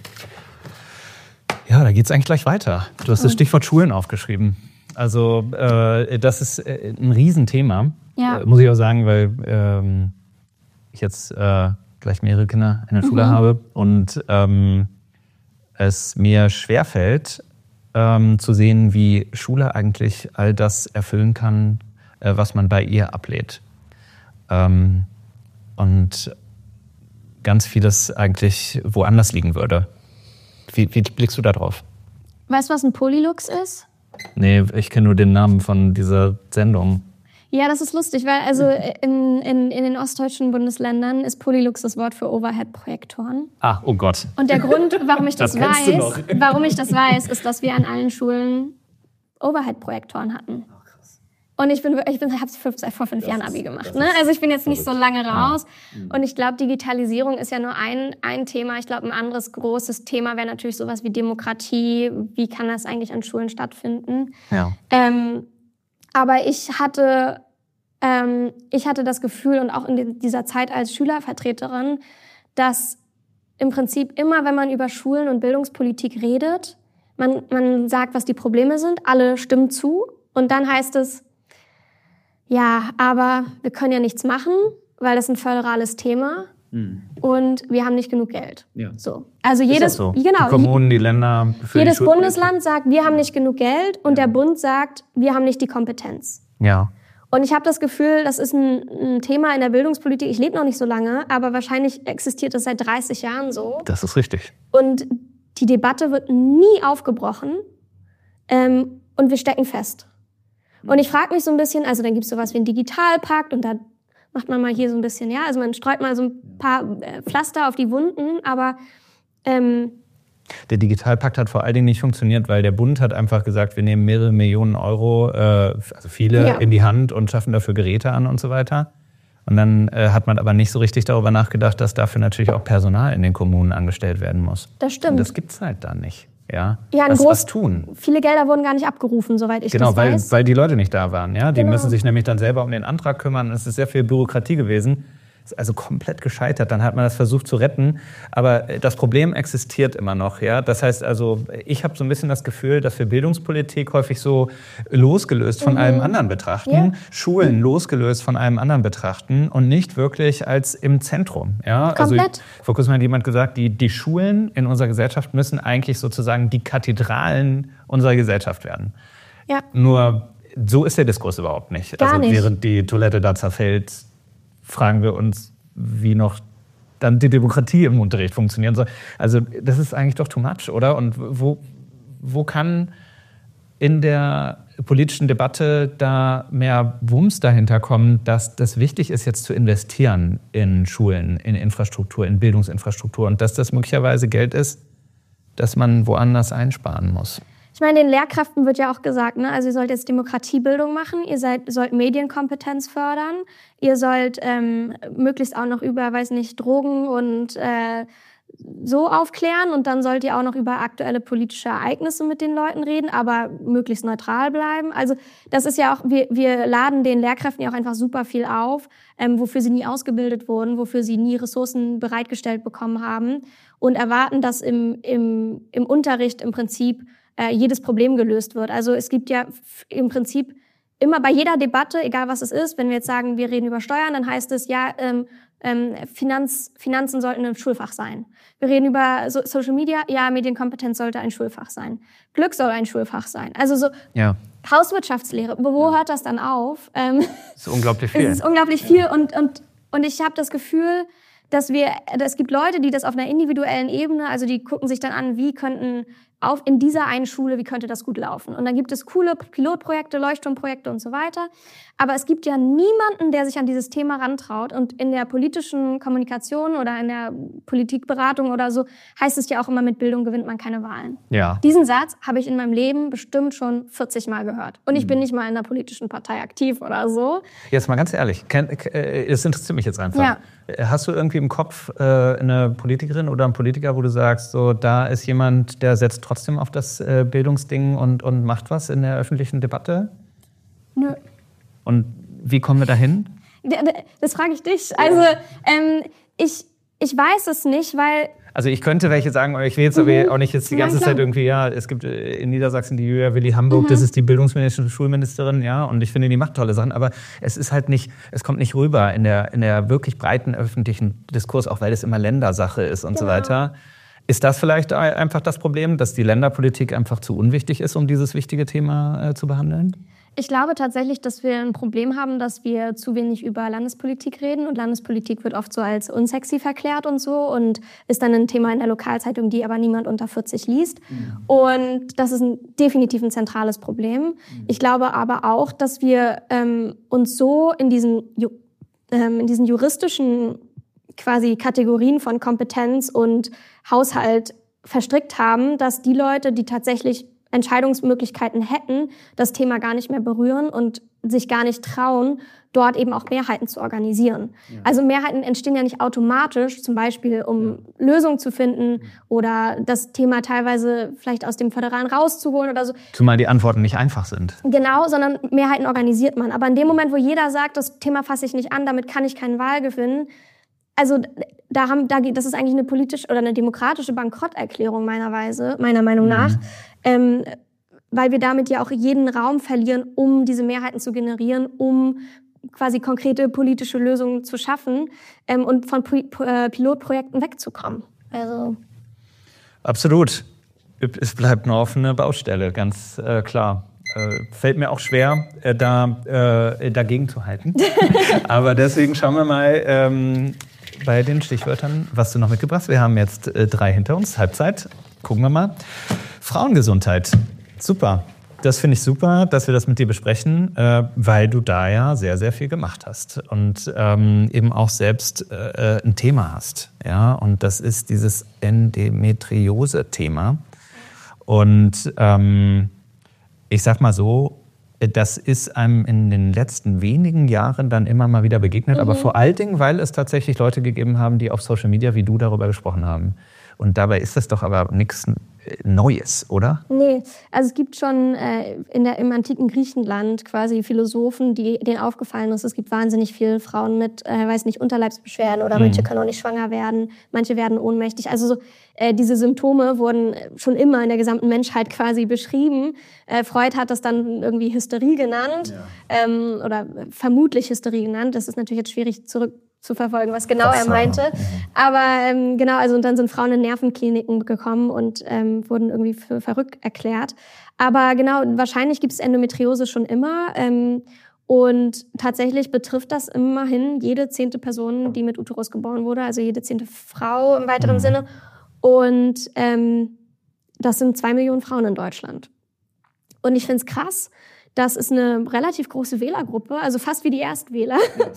Ja, da geht es eigentlich gleich weiter. Du hast das Stichwort Schulen aufgeschrieben. Also äh, das ist äh, ein Riesenthema, ja. äh, muss ich auch sagen, weil ähm, ich jetzt äh, gleich mehrere Kinder in der Schule mhm. habe und ähm, es mir schwerfällt, ähm, zu sehen, wie Schule eigentlich all das erfüllen kann, äh, was man bei ihr ablehnt. Ähm, und ganz vieles eigentlich woanders liegen würde. Wie, wie blickst du da drauf? Weißt du, was ein Polylux ist? Nee, ich kenne nur den Namen von dieser Sendung. Ja, das ist lustig, weil also in, in, in den ostdeutschen Bundesländern ist Polylux das Wort für Overhead-Projektoren. Ah, oh Gott. Und der Grund, warum ich das, das weiß, warum ich das weiß, ist, dass wir an allen Schulen Overhead-Projektoren hatten. Und ich bin, ich bin, habe vor fünf das Jahren Abi gemacht. Ne? Also ich bin jetzt nicht so lange raus. Ja. Und ich glaube, Digitalisierung ist ja nur ein, ein Thema. Ich glaube, ein anderes großes Thema wäre natürlich sowas wie Demokratie. Wie kann das eigentlich an Schulen stattfinden? Ja. Ähm, aber ich hatte, ähm, ich hatte das Gefühl und auch in dieser Zeit als Schülervertreterin, dass im Prinzip immer, wenn man über Schulen und Bildungspolitik redet, man, man sagt, was die Probleme sind, alle stimmen zu und dann heißt es, ja, aber wir können ja nichts machen, weil das ein föderales Thema mhm. und wir haben nicht genug Geld. Ja. So. Also jedes, so? genau, die Kommunen, die Länder, für jedes die Bundesland sagt, wir haben nicht genug Geld und ja. der Bund sagt, wir haben nicht die Kompetenz. Ja. Und ich habe das Gefühl, das ist ein, ein Thema in der Bildungspolitik. Ich lebe noch nicht so lange, aber wahrscheinlich existiert das seit dreißig Jahren so. Das ist richtig. Und die Debatte wird nie aufgebrochen ähm, und wir stecken fest. Und ich frage mich so ein bisschen, also dann gibt es sowas wie einen Digitalpakt und da macht man mal hier so ein bisschen, ja, also man streut mal so ein paar äh, Pflaster auf die Wunden, aber ähm, der Digitalpakt hat vor allen Dingen nicht funktioniert, weil der Bund hat einfach gesagt, wir nehmen mehrere Millionen Euro, äh, also viele, ja. in die Hand und schaffen dafür Geräte an und so weiter. Und dann äh, hat man aber nicht so richtig darüber nachgedacht, dass dafür natürlich auch Personal in den Kommunen angestellt werden muss. Das stimmt. Und das gibt's halt da nicht. Ja, ja was, groß, was tun. Viele Gelder wurden gar nicht abgerufen, soweit ich genau, das weiß. Genau, weil, weil die Leute nicht da waren. Ja? Die genau. müssen sich nämlich dann selber um den Antrag kümmern. Es ist sehr viel Bürokratie gewesen. ist also komplett gescheitert. Dann hat man das versucht zu retten. Aber das Problem existiert immer noch. Ja? Das heißt also, ich habe so ein bisschen das Gefühl, dass wir Bildungspolitik häufig so losgelöst von mhm. allem anderen betrachten. Ja. Schulen losgelöst von allem anderen betrachten und nicht wirklich als im Zentrum. Ja? Komplett. Also, vor kurzem hat jemand gesagt, die, die Schulen in unserer Gesellschaft müssen eigentlich sozusagen die Kathedralen unserer Gesellschaft werden. Ja. Nur so ist der Diskurs überhaupt nicht. Gar also nicht. Während die Toilette da zerfällt, fragen wir uns, wie noch dann die Demokratie im Unterricht funktionieren soll. Also das ist eigentlich doch too much, oder? Und wo, wo kann in der politischen Debatte da mehr Wumms dahinter kommen, dass das wichtig ist, jetzt zu investieren in Schulen, in Infrastruktur, in Bildungsinfrastruktur und dass das möglicherweise Geld ist, das man woanders einsparen muss? Ich meine, den Lehrkräften wird ja auch gesagt, ne? Also ihr sollt jetzt Demokratiebildung machen, ihr seid, sollt Medienkompetenz fördern, ihr sollt ähm, möglichst auch noch über, weiß nicht, Drogen und äh, so aufklären und dann sollt ihr auch noch über aktuelle politische Ereignisse mit den Leuten reden, aber möglichst neutral bleiben. Also das ist ja auch, wir, wir laden den Lehrkräften ja auch einfach super viel auf, ähm, wofür sie nie ausgebildet wurden, wofür sie nie Ressourcen bereitgestellt bekommen haben und erwarten, dass im, im, im Unterricht im Prinzip äh, jedes Problem gelöst wird. Also es gibt ja f- im Prinzip immer bei jeder Debatte, egal was es ist, wenn wir jetzt sagen, wir reden über Steuern, dann heißt es, ja, ähm, ähm, Finanz, Finanzen sollten ein Schulfach sein. Wir reden über so, Social Media, ja, Medienkompetenz sollte ein Schulfach sein. Glück soll ein Schulfach sein. Also so ja. Hauswirtschaftslehre, wo hört das dann auf? Ähm, das ist unglaublich viel. Es ist unglaublich viel und, und, und ich habe das Gefühl, dass wir, es gibt Leute, die das auf einer individuellen Ebene, also die gucken sich dann an, wie könnten auf in dieser einen Schule, wie könnte das gut laufen? Und dann gibt es coole Pilotprojekte, Leuchtturmprojekte und so weiter. Aber es gibt ja niemanden, der sich an dieses Thema rantraut. Und in der politischen Kommunikation oder in der Politikberatung oder so heißt es ja auch immer, mit Bildung gewinnt man keine Wahlen. Ja. Diesen Satz habe ich in meinem Leben bestimmt schon vierzig Mal gehört. Und ich bin nicht mal in einer politischen Partei aktiv oder so. Jetzt mal ganz ehrlich, das interessiert mich jetzt einfach. Ja. Hast du irgendwie im Kopf äh, eine Politikerin oder einen Politiker, wo du sagst, so da ist jemand, der setzt trotzdem auf das äh, Bildungsding und, und macht was in der öffentlichen Debatte? Nö. Und wie kommen wir dahin? Das frage ich dich. Also ähm, ich, ich weiß es nicht, weil... Also ich könnte welche sagen, aber ich will jetzt mhm. aber auch nicht jetzt die ganze ja, Zeit irgendwie, ja, es gibt in Niedersachsen die Julia Willi Hamburg, mhm. das ist die Bildungsministerin, Schulministerin, ja, und ich finde, die macht tolle Sachen, aber es ist halt nicht, es kommt nicht rüber in der, in der wirklich breiten öffentlichen Diskurs, auch weil es immer Ländersache ist und genau. so weiter. Ist das vielleicht einfach das Problem, dass die Länderpolitik einfach zu unwichtig ist, um dieses wichtige Thema äh, zu behandeln? Ich glaube tatsächlich, dass wir ein Problem haben, dass wir zu wenig über Landespolitik reden und Landespolitik wird oft so als unsexy verklärt und so und ist dann ein Thema in der Lokalzeitung, die aber niemand unter vierzig liest. Mhm. Und das ist ein, definitiv ein zentrales Problem. Mhm. Ich glaube aber auch, dass wir ähm, uns so in diesen, ähm, in diesen juristischen quasi Kategorien von Kompetenz und Haushalt verstrickt haben, dass die Leute, die tatsächlich Entscheidungsmöglichkeiten hätten, das Thema gar nicht mehr berühren und sich gar nicht trauen, dort eben auch Mehrheiten zu organisieren. Ja. Also Mehrheiten entstehen ja nicht automatisch, zum Beispiel um ja. Lösungen zu finden ja. oder das Thema teilweise vielleicht aus dem Föderalen rauszuholen oder so. Zumal die Antworten nicht einfach sind. Genau, sondern Mehrheiten organisiert man. Aber in dem Moment, wo jeder sagt, das Thema fasse ich nicht an, damit kann ich keine Wahl gewinnen, also da haben, da, das ist eigentlich eine politische oder eine demokratische Bankrotterklärung meiner Weise, meiner Meinung nach, mhm. ähm, weil wir damit ja auch jeden Raum verlieren, um diese Mehrheiten zu generieren, um quasi konkrete politische Lösungen zu schaffen ähm, und von P- P- Pilotprojekten wegzukommen. Also absolut. Es bleibt eine offene Baustelle, ganz äh, klar. Äh, fällt mir auch schwer, äh, da äh, dagegen zu halten. Aber deswegen schauen wir mal ähm, bei den Stichwörtern, was du noch mitgebracht hast. Wir haben jetzt äh, drei hinter uns, Halbzeit. Gucken wir mal. Frauengesundheit. Super. Das finde ich super, dass wir das mit dir besprechen, äh, weil du da ja sehr, sehr viel gemacht hast und ähm, eben auch selbst äh, ein Thema hast. Ja? Und das ist dieses Endometriose-Thema. Und ähm, ich sag mal so, das ist einem in den letzten wenigen Jahren dann immer mal wieder begegnet, mhm. aber vor allen Dingen, weil es tatsächlich Leute gegeben haben, die auf Social Media wie du darüber gesprochen haben. Und dabei ist das doch aber nichts Neues, oder? Nee, also es gibt schon äh, in der, im antiken Griechenland quasi Philosophen, die, denen aufgefallen ist, es gibt wahnsinnig viele Frauen mit, äh, weiß nicht, Unterleibsbeschwerden oder mhm. manche können auch nicht schwanger werden, manche werden ohnmächtig. Also so, äh, diese Symptome wurden schon immer in der gesamten Menschheit quasi beschrieben. Äh, Freud hat das dann irgendwie Hysterie genannt ja. ähm, oder vermutlich Hysterie genannt. Das ist natürlich jetzt schwierig zurück zu verfolgen, was genau er meinte. Aber ähm, genau, also und dann sind Frauen in Nervenkliniken gekommen und ähm, wurden irgendwie für verrückt erklärt. Aber genau, wahrscheinlich gibt es Endometriose schon immer. Ähm, und tatsächlich betrifft das immerhin jede zehnte Person, die mit Uterus geboren wurde, also jede zehnte Frau im weiteren mhm. Sinne. Und ähm, das sind zwei Millionen Frauen in Deutschland. Und ich finde es krass, das ist eine relativ große Wählergruppe, also fast wie die Erstwähler,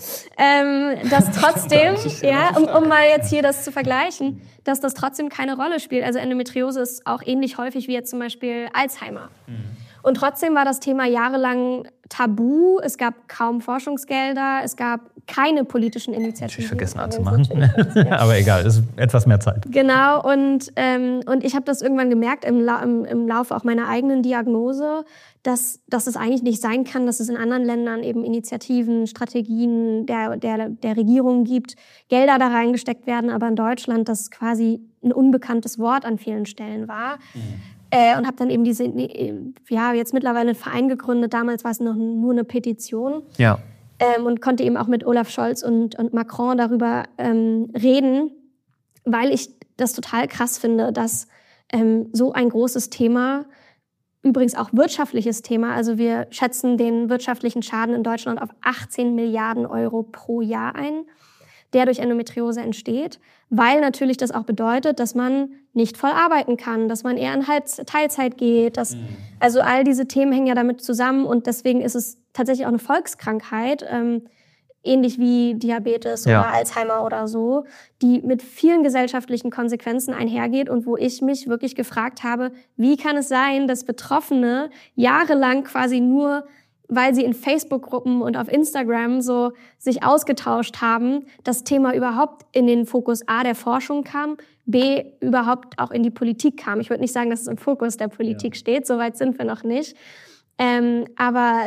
ähm, dass trotzdem, ja, um, um mal jetzt hier das zu vergleichen, dass das trotzdem keine Rolle spielt. Also Endometriose ist auch ähnlich häufig wie jetzt zum Beispiel Alzheimer. Mhm. Und trotzdem war das Thema jahrelang tabu. Es gab kaum Forschungsgelder, es gab keine politischen Initiativen. Ich vergessen anzumachen, aber egal, es ist etwas mehr Zeit. Genau, und, ähm, und ich habe das irgendwann gemerkt im, La- im, im Laufe auch meiner eigenen Diagnose, dass, dass es eigentlich nicht sein kann, dass es in anderen Ländern eben Initiativen, Strategien der, der, der Regierung gibt, Gelder da reingesteckt werden, aber in Deutschland das quasi ein unbekanntes Wort an vielen Stellen war. Mhm. Äh, und habe dann eben diese, ja, jetzt mittlerweile einen Verein gegründet, damals war es noch nur eine Petition. Ja. Ähm, und konnte eben auch mit Olaf Scholz und, und Macron darüber ähm, reden, weil ich das total krass finde, dass ähm, so ein großes Thema, übrigens auch wirtschaftliches Thema, also wir schätzen den wirtschaftlichen Schaden in Deutschland auf achtzehn Milliarden Euro pro Jahr ein, der durch Endometriose entsteht, weil natürlich das auch bedeutet, dass man nicht voll arbeiten kann, dass man eher in Teilzeit geht. Dass, mhm. Also all diese Themen hängen ja damit zusammen und deswegen ist es tatsächlich auch eine Volkskrankheit, ähm, ähnlich wie Diabetes ja. oder Alzheimer oder so, die mit vielen gesellschaftlichen Konsequenzen einhergeht und wo ich mich wirklich gefragt habe, wie kann es sein, dass Betroffene jahrelang quasi nur, weil sie in Facebook-Gruppen und auf Instagram so sich ausgetauscht haben, das Thema überhaupt in den Fokus A der Forschung kam, B überhaupt auch in die Politik kam. Ich würde nicht sagen, dass es im Fokus der Politik ja. steht, so weit sind wir noch nicht. Ähm, aber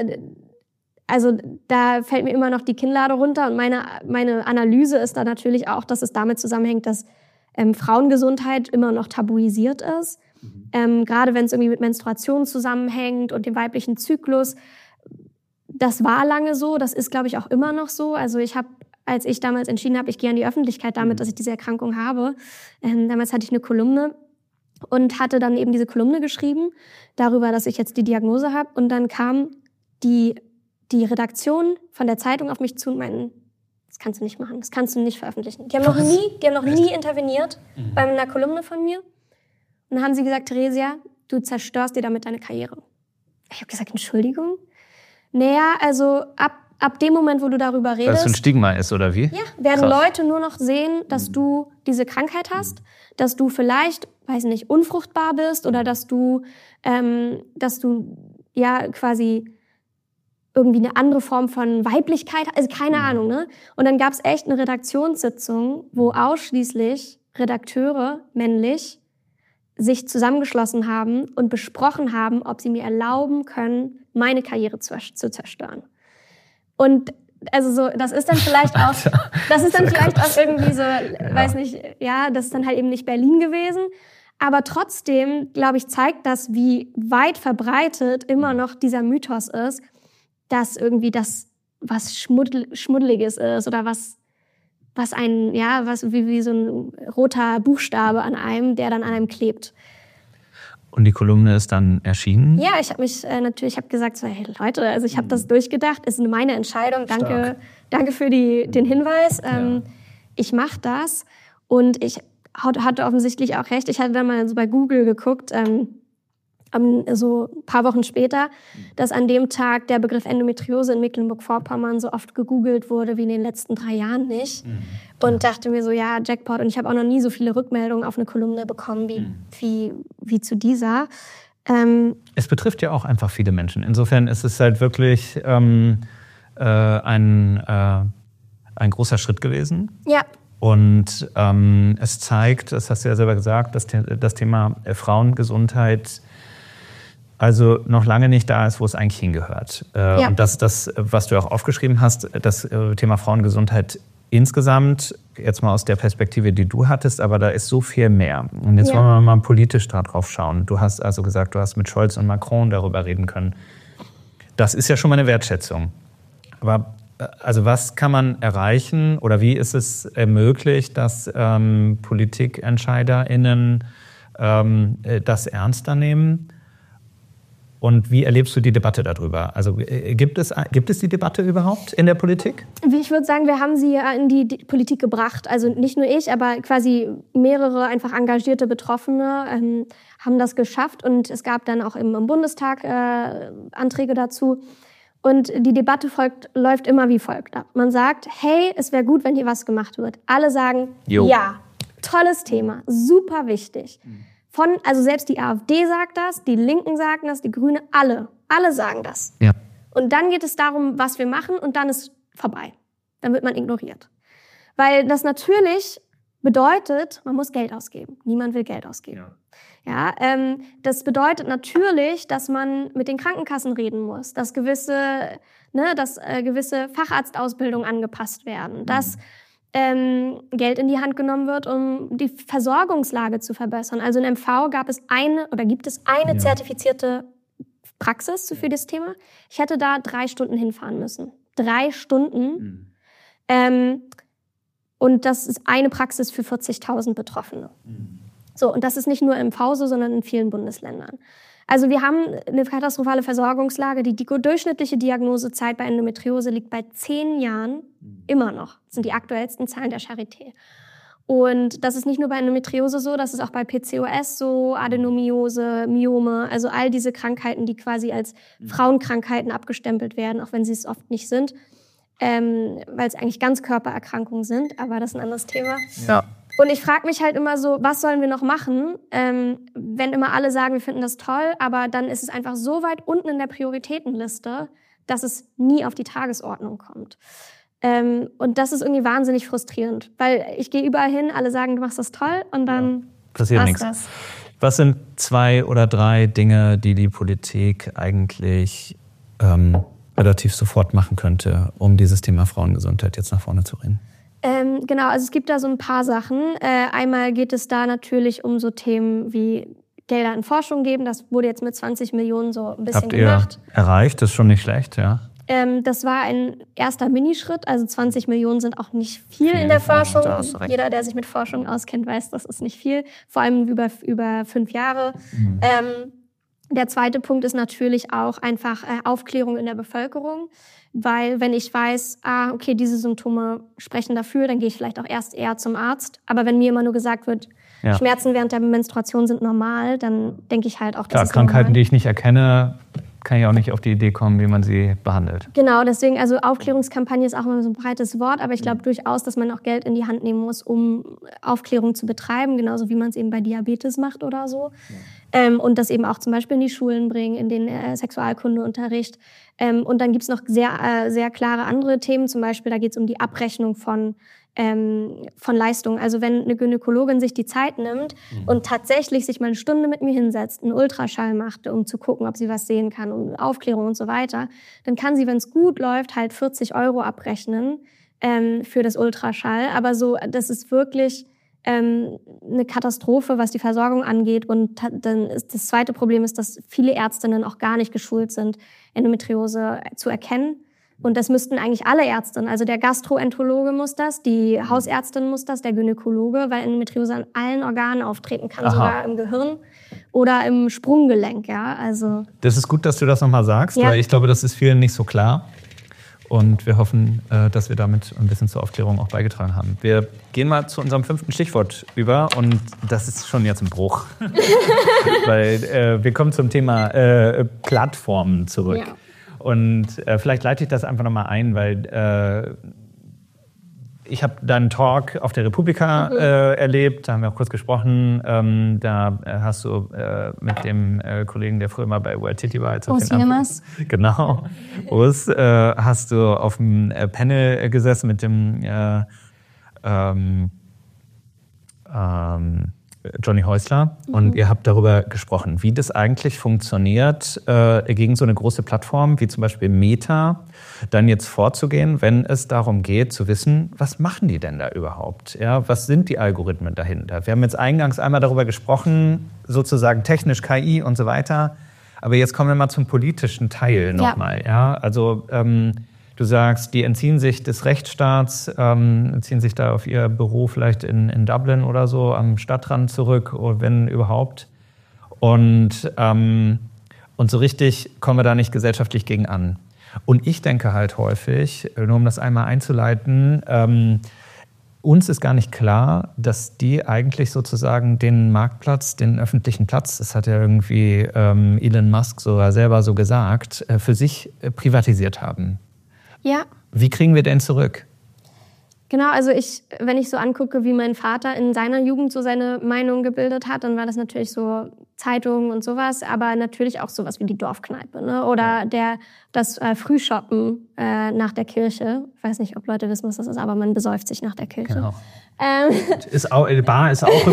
also da fällt mir immer noch die Kinnlade runter und meine, meine Analyse ist da natürlich auch, dass es damit zusammenhängt, dass ähm, Frauengesundheit immer noch tabuisiert ist. Mhm. Ähm, gerade wenn es irgendwie mit Menstruation zusammenhängt und dem weiblichen Zyklus. Das war lange so, das ist, glaube ich, auch immer noch so. Also ich habe, als ich damals entschieden habe, ich gehe an die Öffentlichkeit damit, mhm. dass ich diese Erkrankung habe, ähm, damals hatte ich eine Kolumne und hatte dann eben diese Kolumne geschrieben darüber, dass ich jetzt die Diagnose habe. Und dann kam die, die Redaktion von der Zeitung auf mich zu und meinten, das kannst du nicht machen, das kannst du nicht veröffentlichen. Die haben noch nie, die haben noch nie interveniert mhm. bei einer Kolumne von mir. Und dann haben sie gesagt, Theresia, du zerstörst dir damit deine Karriere. Ich habe gesagt, Entschuldigung? Naja, also ab, ab dem Moment, wo du darüber redest... Weil es ein Stigma ist, oder wie? Ja, werden Krass. Leute nur noch sehen, dass du diese Krankheit hast, dass du vielleicht, weiß nicht, unfruchtbar bist oder dass du, ähm, dass du ja quasi irgendwie eine andere Form von Weiblichkeit, also keine mhm. Ahnung, ne? Und dann gab's echt eine Redaktionssitzung, wo ausschließlich Redakteure, männlich, sich zusammengeschlossen haben und besprochen haben, ob sie mir erlauben können, meine Karriere zu, zu zerstören. Und also so, das ist dann vielleicht auch, das ist dann vielleicht auch irgendwie so, ja. weiß nicht, ja, das ist dann halt eben nicht Berlin gewesen. Aber trotzdem, glaube ich, zeigt das, wie weit verbreitet immer noch dieser Mythos ist, dass irgendwie das was Schmuddel, Schmuddeliges ist oder was, was ein, ja, was wie, wie so ein roter Buchstabe an einem, der dann an einem klebt. Und die Kolumne ist dann erschienen? Ja, ich habe mich äh, natürlich, ich habe gesagt, so, hey Leute, also ich habe das durchgedacht, es ist meine Entscheidung, danke, danke für die, den Hinweis. Ähm, ja. Ich mache das und ich hatte offensichtlich auch recht. Ich hatte dann mal so bei Google geguckt, ähm, so ein paar Wochen später, dass an dem Tag der Begriff Endometriose in Mecklenburg-Vorpommern so oft gegoogelt wurde wie in den letzten drei Jahren nicht. Mhm. Und dachte mir so, ja, Jackpot. Und ich habe auch noch nie so viele Rückmeldungen auf eine Kolumne bekommen wie, mhm. wie, wie zu dieser. Ähm, es betrifft ja auch einfach viele Menschen. Insofern ist es halt wirklich ähm, äh, ein, äh, ein großer Schritt gewesen. Ja. Und ähm, es zeigt, das hast du ja selber gesagt, dass das Thema Frauengesundheit also noch lange nicht da ist, wo es eigentlich hingehört. Äh, ja. Und das, das, was du auch aufgeschrieben hast, das äh, Thema Frauengesundheit insgesamt, jetzt mal aus der Perspektive, die du hattest, aber da ist so viel mehr. Und jetzt ja. wollen wir mal politisch darauf schauen. Du hast also gesagt, du hast mit Scholz und Macron darüber reden können. Das ist ja schon mal eine Wertschätzung. Aber also was kann man erreichen oder wie ist es möglich, dass ähm, PolitikerentscheiderInnen ähm, das ernster nehmen? Und wie erlebst du die Debatte darüber? Also gibt es, gibt es die Debatte überhaupt in der Politik? Ich würde sagen, wir haben sie ja in die Politik gebracht. Also nicht nur ich, aber quasi mehrere einfach engagierte Betroffene ähm, haben das geschafft. Und es gab dann auch im, im Bundestag äh, Anträge dazu. Und die Debatte folgt, läuft immer wie folgt ab. Man sagt, hey, es wäre gut, wenn hier was gemacht wird. Alle sagen, jo. ja, tolles Thema, super wichtig. Von, also selbst die AfD sagt das, die Linken sagen das, die Grünen, alle. Alle sagen das. Ja. Und dann geht es darum, was wir machen und dann ist vorbei. Dann wird man ignoriert. Weil das natürlich bedeutet, man muss Geld ausgeben. Niemand will Geld ausgeben. Ja. Ja, ähm, das bedeutet natürlich, dass man mit den Krankenkassen reden muss, dass gewisse, ne, dass äh, gewisse Facharztausbildungen angepasst werden, mhm. dass ähm, Geld in die Hand genommen wird, um die Versorgungslage zu verbessern. Also in M V gab es eine oder gibt es eine ja. zertifizierte Praxis für das Thema. Ich hätte da drei Stunden hinfahren müssen. Drei Stunden. Mhm. Ähm, und das ist eine Praxis für vierzigtausend Betroffene. Mhm. So, und das ist nicht nur im M V so, sondern in vielen Bundesländern. Also wir haben eine katastrophale Versorgungslage. Die, die durchschnittliche Diagnosezeit bei Endometriose liegt bei zehn Jahren immer noch. Das sind die aktuellsten Zahlen der Charité. Und das ist nicht nur bei Endometriose so, das ist auch bei P C O S so, Adenomiose, Myome, also all diese Krankheiten, die quasi als Frauenkrankheiten abgestempelt werden, auch wenn sie es oft nicht sind, ähm, weil es eigentlich Ganzkörpererkrankungen sind. Aber das ist ein anderes Thema. Ja. Und ich frage mich halt immer so, was sollen wir noch machen, ähm, wenn immer alle sagen, wir finden das toll, aber dann ist es einfach so weit unten in der Prioritätenliste, dass es nie auf die Tagesordnung kommt. Ähm, und das ist irgendwie wahnsinnig frustrierend, weil ich gehe überall hin, alle sagen, du machst das toll und dann ja, passiert nichts. Das. Was sind zwei oder drei Dinge, die die Politik eigentlich ähm, relativ sofort machen könnte, um dieses Thema Frauengesundheit jetzt nach vorne zu bringen? Ähm, genau, also es gibt da so ein paar Sachen. Äh, einmal geht es da natürlich um so Themen wie Gelder in Forschung geben. Das wurde jetzt mit zwanzig Millionen so ein bisschen Habt ihr gemacht. Erreicht, das ist schon nicht schlecht, ja. Ähm, das war ein erster Minischritt. Also zwanzig Millionen sind auch nicht viel, viel in der Forschung. Jeder, der sich mit Forschung auskennt, weiß, das ist nicht viel. Vor allem über, über fünf Jahre. Mhm. Ähm, der zweite Punkt ist natürlich auch einfach äh, Aufklärung in der Bevölkerung. Weil wenn ich weiß, ah, okay, diese Symptome sprechen dafür, dann gehe ich vielleicht auch erst eher zum Arzt. Aber wenn mir immer nur gesagt wird, ja. Schmerzen während der Menstruation sind normal, dann denke ich halt auch, das Klar, ist Krankheiten, normal. Die ich nicht erkenne, kann ich auch nicht auf die Idee kommen, wie man sie behandelt. Genau, deswegen, also Aufklärungskampagne ist auch immer so ein breites Wort, aber ich glaube durchaus, dass man auch Geld in die Hand nehmen muss, um Aufklärung zu betreiben, genauso wie man es eben bei Diabetes macht oder so. Ja. Ähm, und das eben auch zum Beispiel in die Schulen bringen, in den äh, Sexualkundeunterricht. Ähm, und dann gibt's noch sehr, äh, sehr klare andere Themen, zum Beispiel, da geht's um die Abrechnung von ähm, von Leistungen. Also wenn eine Gynäkologin sich die Zeit nimmt mhm. und tatsächlich sich mal eine Stunde mit mir hinsetzt, einen Ultraschall macht, um zu gucken, ob sie was sehen kann, um Aufklärung und so weiter, dann kann sie, wenn es gut läuft, halt vierzig Euro abrechnen ähm, für das Ultraschall. Aber so, das ist wirklich ähm, eine Katastrophe, was die Versorgung angeht. Und dann ist das zweite Problem ist, dass viele Ärztinnen auch gar nicht geschult sind, Endometriose zu erkennen. Und das müssten eigentlich alle Ärztinnen, also der Gastroenterologe muss das, die Hausärztin muss das, der Gynäkologe, weil Endometriose an allen Organen auftreten kann, Aha. sogar im Gehirn oder im Sprunggelenk, ja, also. Das ist gut, dass du das nochmal sagst, ja. weil ich glaube, das ist vielen nicht so klar. Und wir hoffen, dass wir damit ein bisschen zur Aufklärung auch beigetragen haben. Wir gehen mal zu unserem fünften Stichwort über und das ist schon jetzt ein Bruch. weil äh, wir kommen zum Thema äh, Plattformen zurück. Ja. Und äh, vielleicht leite ich das einfach nochmal ein, weil äh, ich habe deinen Talk auf der Republika mhm. äh, erlebt, da haben wir auch kurz gesprochen. Ähm, da äh, hast du äh, mit dem äh, Kollegen, der früher mal bei World Titty war, jetzt auf den Amt, genau, Urs, äh, hast du auf dem äh, Panel gesessen mit dem äh, ähm, ähm, Johnny Häusler, mhm. und ihr habt darüber gesprochen, wie das eigentlich funktioniert, äh, gegen so eine große Plattform wie zum Beispiel Meta dann jetzt vorzugehen, wenn es darum geht zu wissen, was machen die denn da überhaupt? Ja, was sind die Algorithmen dahinter? Wir haben jetzt eingangs einmal darüber gesprochen, sozusagen technisch K I und so weiter, aber jetzt kommen wir mal zum politischen Teil nochmal. Ja. Ja, also ähm, du sagst, die entziehen sich des Rechtsstaats, ähm, ziehen sich da auf ihr Büro vielleicht in, in Dublin oder so am Stadtrand zurück, wenn überhaupt. Und, ähm, und so richtig kommen wir da nicht gesellschaftlich gegen an. Und ich denke halt häufig, nur um das einmal einzuleiten, ähm, uns ist gar nicht klar, dass die eigentlich sozusagen den Marktplatz, den öffentlichen Platz, das hat ja irgendwie ähm, Elon Musk sogar selber so gesagt, äh, für sich äh, privatisiert haben. Ja. Wie kriegen wir den zurück? Genau, also ich, wenn ich so angucke, wie mein Vater in seiner Jugend so seine Meinung gebildet hat, dann war das natürlich so Zeitungen und sowas, aber natürlich auch sowas wie die Dorfkneipe, ne? Oder der, das äh, Frühshoppen äh, nach der Kirche. Ich weiß nicht, ob Leute wissen, was das ist, aber man besäuft sich nach der Kirche. Genau. Ähm. Ist auch, Bar ist auch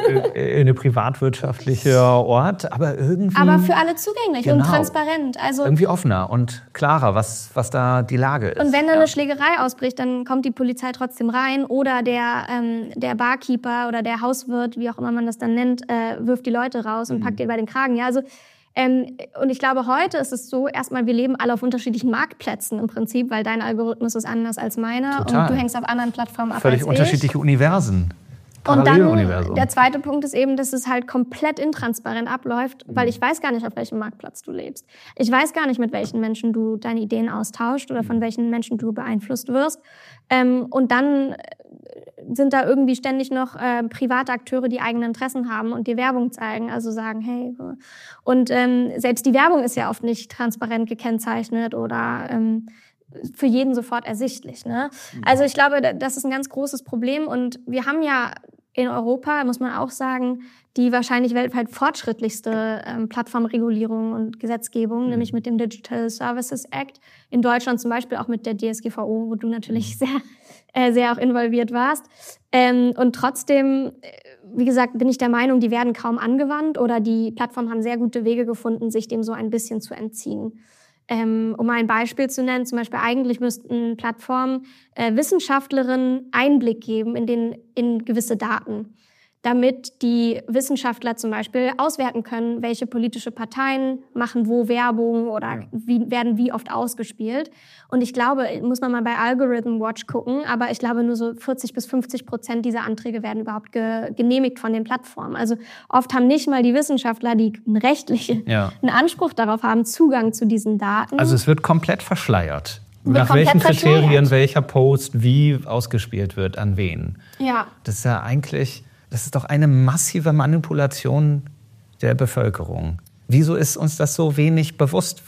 eine privatwirtschaftliche Ort, aber irgendwie... Aber für alle zugänglich, genau, und transparent. Also irgendwie offener und klarer, was, was da die Lage ist. Und wenn da ja. eine Schlägerei ausbricht, dann kommt die Polizei trotzdem rein oder der, ähm, der Barkeeper oder der Hauswirt, wie auch immer man das dann nennt, äh, wirft die Leute raus und mhm. packt die bei den Kragen. Ja, also Ähm, und ich glaube, heute ist es so, erstmal, wir leben alle auf unterschiedlichen Marktplätzen im Prinzip, weil dein Algorithmus ist anders als meiner. Total. Und du hängst auf anderen Plattformen ab Völlig als unterschiedliche ich. Universen. Und dann der zweite Punkt ist eben, dass es halt komplett intransparent abläuft, weil ich weiß gar nicht, auf welchem Marktplatz du lebst. Ich weiß gar nicht, mit welchen Menschen du deine Ideen austauscht oder von welchen Menschen du beeinflusst wirst. Ähm, und dann sind da irgendwie ständig noch äh, private Akteure, die eigene Interessen haben und dir Werbung zeigen, also sagen, hey. Und ähm, selbst die Werbung ist ja oft nicht transparent gekennzeichnet oder ähm, für jeden sofort ersichtlich, ne? Also ich glaube, das ist ein ganz großes Problem und wir haben ja in Europa, muss man auch sagen, die wahrscheinlich weltweit fortschrittlichste ähm, Plattformregulierung und Gesetzgebung, mhm. nämlich mit dem Digital Services Act. In Deutschland zum Beispiel auch mit der D S G V O, wo du natürlich sehr, äh, sehr auch involviert warst. Ähm, und trotzdem, wie gesagt, bin ich der Meinung, die werden kaum angewandt oder die Plattformen haben sehr gute Wege gefunden, sich dem so ein bisschen zu entziehen. Ähm, um mal ein Beispiel zu nennen, zum Beispiel eigentlich müssten Plattformen äh, Wissenschaftlerinnen Einblick geben in, den, in gewisse Daten, damit die Wissenschaftler zum Beispiel auswerten können, welche politische Parteien machen wo Werbung oder wie, werden wie oft ausgespielt. Und ich glaube, muss man mal bei Algorithm Watch gucken, aber ich glaube, nur so vierzig bis fünfzig Prozent dieser Anträge werden überhaupt ge- genehmigt von den Plattformen. Also oft haben nicht mal die Wissenschaftler, die einen rechtlichen ja. einen Anspruch darauf haben, Zugang zu diesen Daten. Also es wird komplett verschleiert. Wird Nach komplett welchen Kriterien welcher Post wie ausgespielt wird, an wen. Ja. Das ist ja eigentlich... Das ist doch eine massive Manipulation der Bevölkerung. Wieso ist uns das so wenig bewusst?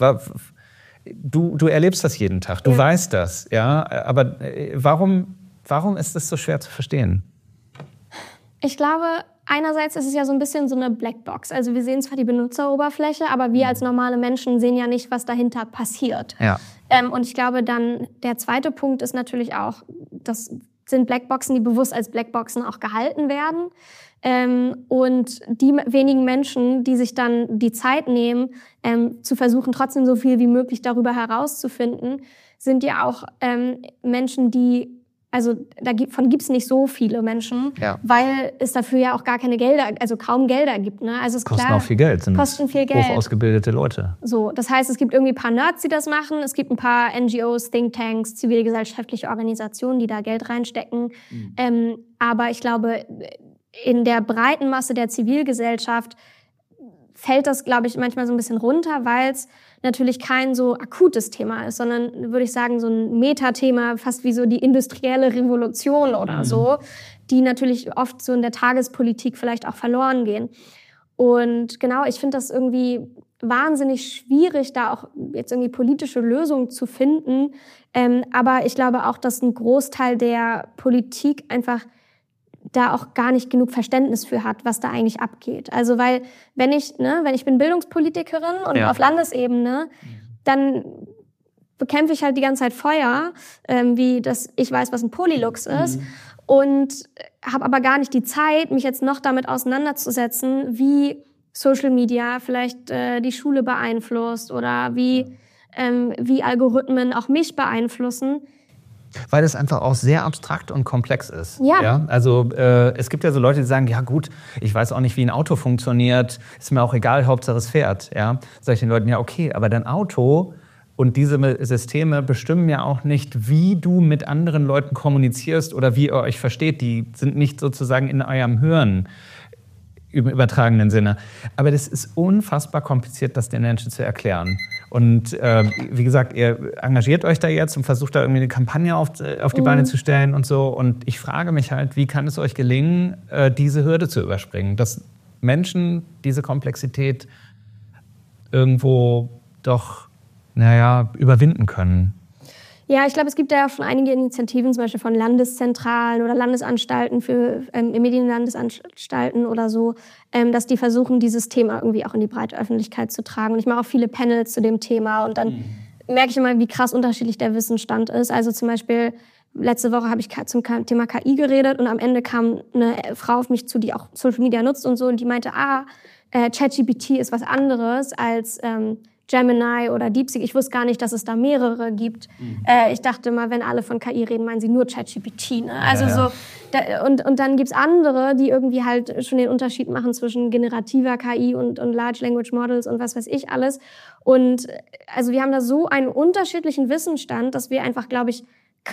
Du, du erlebst das jeden Tag, du ja. weißt das, ja. Aber warum, warum ist das so schwer zu verstehen? Ich glaube, einerseits ist es ja so ein bisschen so eine Blackbox. Also wir sehen zwar die Benutzeroberfläche, aber wir als normale Menschen sehen ja nicht, was dahinter passiert. Ja. Ähm, und ich glaube dann, der zweite Punkt ist natürlich auch, dass sind Blackboxen, die bewusst als Blackboxen auch gehalten werden. Ähm, und die wenigen Menschen, die sich dann die Zeit nehmen, ähm, zu versuchen, trotzdem so viel wie möglich darüber herauszufinden, sind ja auch ähm, Menschen, die, also davon gibt es nicht so viele Menschen, ja. weil es dafür ja auch gar keine Gelder, also kaum Gelder gibt. Ne? Also es kosten klar, auch viel Geld, sind kosten viel Geld. Hoch ausgebildete Leute. So, das heißt, es gibt irgendwie ein paar Nerds, die das machen, es gibt ein paar N G Os, Thinktanks, zivilgesellschaftliche Organisationen, die da Geld reinstecken. Mhm. Ähm, aber ich glaube, in der breiten Masse der Zivilgesellschaft fällt das, glaube ich, manchmal so ein bisschen runter, weil es natürlich kein so akutes Thema ist, sondern, würde ich sagen, so ein Metathema, fast wie so die industrielle Revolution oder mhm. so, die natürlich oft so in der Tagespolitik vielleicht auch verloren gehen. Und genau, ich finde das irgendwie wahnsinnig schwierig, da auch jetzt irgendwie politische Lösungen zu finden. Ähm, aber ich glaube auch, dass ein Großteil der Politik einfach da auch gar nicht genug Verständnis für hat, was da eigentlich abgeht. Also weil, wenn ich, ne, wenn ich bin Bildungspolitikerin und ja. auf Landesebene, dann bekämpfe ich halt die ganze Zeit Feuer, ähm, wie das, ich weiß, was ein Polylux ist. Mhm. und habe aber gar nicht die Zeit, mich jetzt noch damit auseinanderzusetzen, wie Social Media vielleicht äh, die Schule beeinflusst oder wie, ähm, wie Algorithmen auch mich beeinflussen. Weil es einfach auch sehr abstrakt und komplex ist. Ja. ja? Also äh, es gibt ja so Leute, die sagen, ja gut, ich weiß auch nicht, wie ein Auto funktioniert, ist mir auch egal, Hauptsache es fährt. Ja? Sag ich den Leuten, ja okay, aber dein Auto und diese Systeme bestimmen ja auch nicht, wie du mit anderen Leuten kommunizierst oder wie ihr euch versteht. Die sind nicht sozusagen in eurem Hirn im übertragenen Sinne. Aber das ist unfassbar kompliziert, das den Menschen zu erklären. Und äh, wie gesagt, ihr engagiert euch da jetzt und versucht da irgendwie eine Kampagne auf, auf die Beine mhm. zu stellen und so. Und ich frage mich halt, wie kann es euch gelingen, äh, diese Hürde zu überspringen? Dass Menschen diese Komplexität irgendwo doch, naja, überwinden können. Ja, ich glaube, es gibt da ja auch schon einige Initiativen, zum Beispiel von Landeszentralen oder Landesanstalten für ähm, Medienlandesanstalten oder so, ähm, dass die versuchen, dieses Thema irgendwie auch in die breite Öffentlichkeit zu tragen. Und ich mache auch viele Panels zu dem Thema und dann mhm. merke ich immer, wie krass unterschiedlich der Wissensstand ist. Also zum Beispiel letzte Woche habe ich zum Thema K I geredet und am Ende kam eine Frau auf mich zu, die auch Social Media nutzt und so, und die meinte, ah, äh, ChatGPT ist was anderes als ähm, Gemini oder DeepSeek. Ich wusste gar nicht, dass es da mehrere gibt. Mhm. Äh, ich dachte mal, wenn alle von K I reden, meinen sie nur ChatGPT. Ne? Also ja, ja. so da, und und dann gibt's andere, die irgendwie halt schon den Unterschied machen zwischen generativer K I und und Large Language Models und was weiß ich alles. Und also wir haben da so einen unterschiedlichen Wissensstand, dass wir einfach, glaube ich,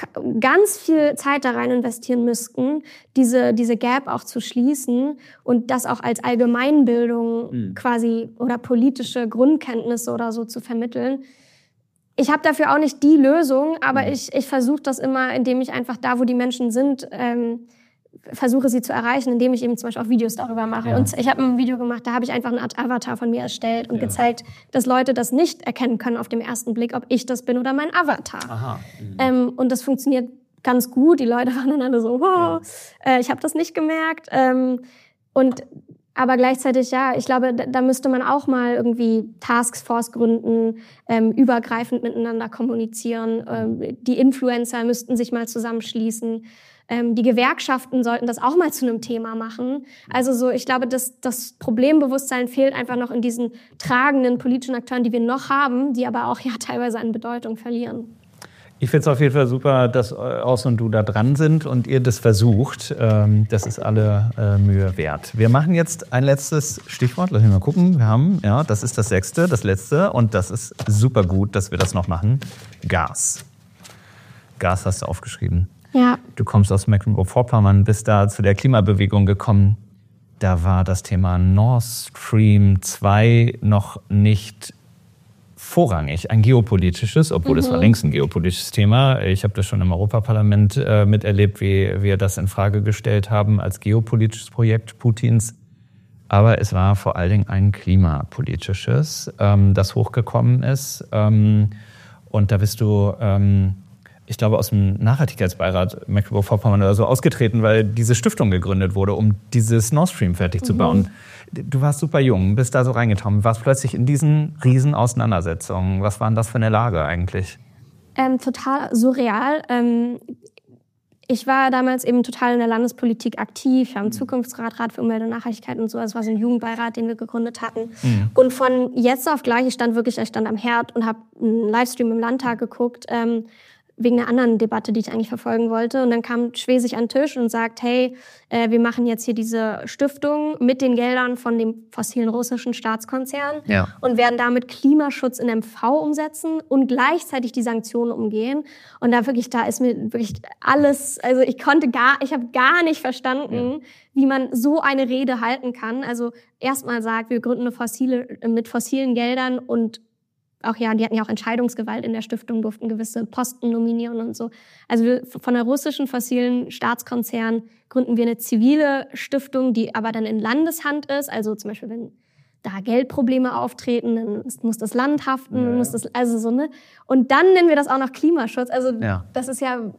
ganz viel Zeit da rein investieren müssten, diese diese Gap auch zu schließen und das auch als Allgemeinbildung mhm. quasi oder politische Grundkenntnisse oder so zu vermitteln. Ich habe dafür auch nicht die Lösung, aber mhm. ich ich versuche das immer, indem ich einfach da, wo die Menschen sind, ähm, versuche sie zu erreichen, indem ich eben zum Beispiel auch Videos darüber mache. Ja. Und ich habe ein Video gemacht, da habe ich einfach eine Art Avatar von mir erstellt und ja. gezeigt, dass Leute das nicht erkennen können auf dem ersten Blick, ob ich das bin oder mein Avatar. Aha. Mhm. Ähm, und das funktioniert ganz gut. Die Leute waren dann alle so, oh, ja. äh, ich habe das nicht gemerkt. Ähm, und aber gleichzeitig, ja, ich glaube, da, da müsste man auch mal irgendwie Taskforce gründen, ähm, übergreifend miteinander kommunizieren. Ähm, die Influencer müssten sich mal zusammenschließen. Ähm, die Gewerkschaften sollten das auch mal zu einem Thema machen. Also so, ich glaube, dass das Problembewusstsein fehlt einfach noch in diesen tragenden politischen Akteuren, die wir noch haben, die aber auch ja teilweise an Bedeutung verlieren. Ich finde es auf jeden Fall super, dass Aus und du da dran sind und ihr das versucht. Das ist alle Mühe wert. Wir machen jetzt ein letztes Stichwort. Lass mich mal gucken. Wir haben, ja, das ist das sechste, das letzte. Und das ist super gut, dass wir das noch machen. Gas. Gas hast du aufgeschrieben. Ja. Du kommst aus Mecklenburg-Vorpommern, bist da zu der Klimabewegung gekommen. Da war das Thema Nord Stream zwei noch nicht vorrangig ein geopolitisches, obwohl es mhm. war längst ein geopolitisches Thema. Ich habe das schon im Europaparlament äh, miterlebt, wie wir das in Frage gestellt haben als geopolitisches Projekt Putins. Aber es war vor allen Dingen ein klimapolitisches, ähm, das hochgekommen ist. Ähm, und da bist du, ähm, ich glaube, aus dem Nachhaltigkeitsbeirat Mecklenburg-Vorpommern oder so ausgetreten, weil diese Stiftung gegründet wurde, um dieses Nord Stream fertig zu bauen. Mhm. Du warst super jung, bist da so reingekommen, warst plötzlich in diesen riesen Auseinandersetzungen. Was war denn das für eine Lage eigentlich? Ähm, total surreal. Ähm, ich war damals eben total in der Landespolitik aktiv. Wir haben einen Zukunftsrat, Rat für Umwelt und Nachhaltigkeit und so. Das war so ein Jugendbeirat, den wir gegründet hatten. Mhm. Und von jetzt auf gleich, ich stand wirklich, ich stand am Herd und habe einen Livestream im Landtag geguckt, ähm, wegen einer anderen Debatte, die ich eigentlich verfolgen wollte. Und dann kam Schwesig an den Tisch und sagt, hey, äh, wir machen jetzt hier diese Stiftung mit den Geldern von dem fossilen russischen Staatskonzern ja. und werden damit Klimaschutz in M V umsetzen und gleichzeitig die Sanktionen umgehen. Und da wirklich, da ist mir wirklich alles, also ich konnte gar, ich habe gar nicht verstanden, ja. wie man so eine Rede halten kann. Also erstmal sagt, wir gründen eine fossile, mit fossilen Geldern und auch ja, die hatten ja auch Entscheidungsgewalt in der Stiftung, durften gewisse Posten nominieren und so. Also wir, von der russischen fossilen Staatskonzern gründen wir eine zivile Stiftung, die aber dann in Landeshand ist. Also zum Beispiel, wenn da Geldprobleme auftreten, dann muss das Land haften, ja, ja. muss das, also so, ne? Und dann nennen wir das auch noch Klimaschutz. Also ja. das ist ja,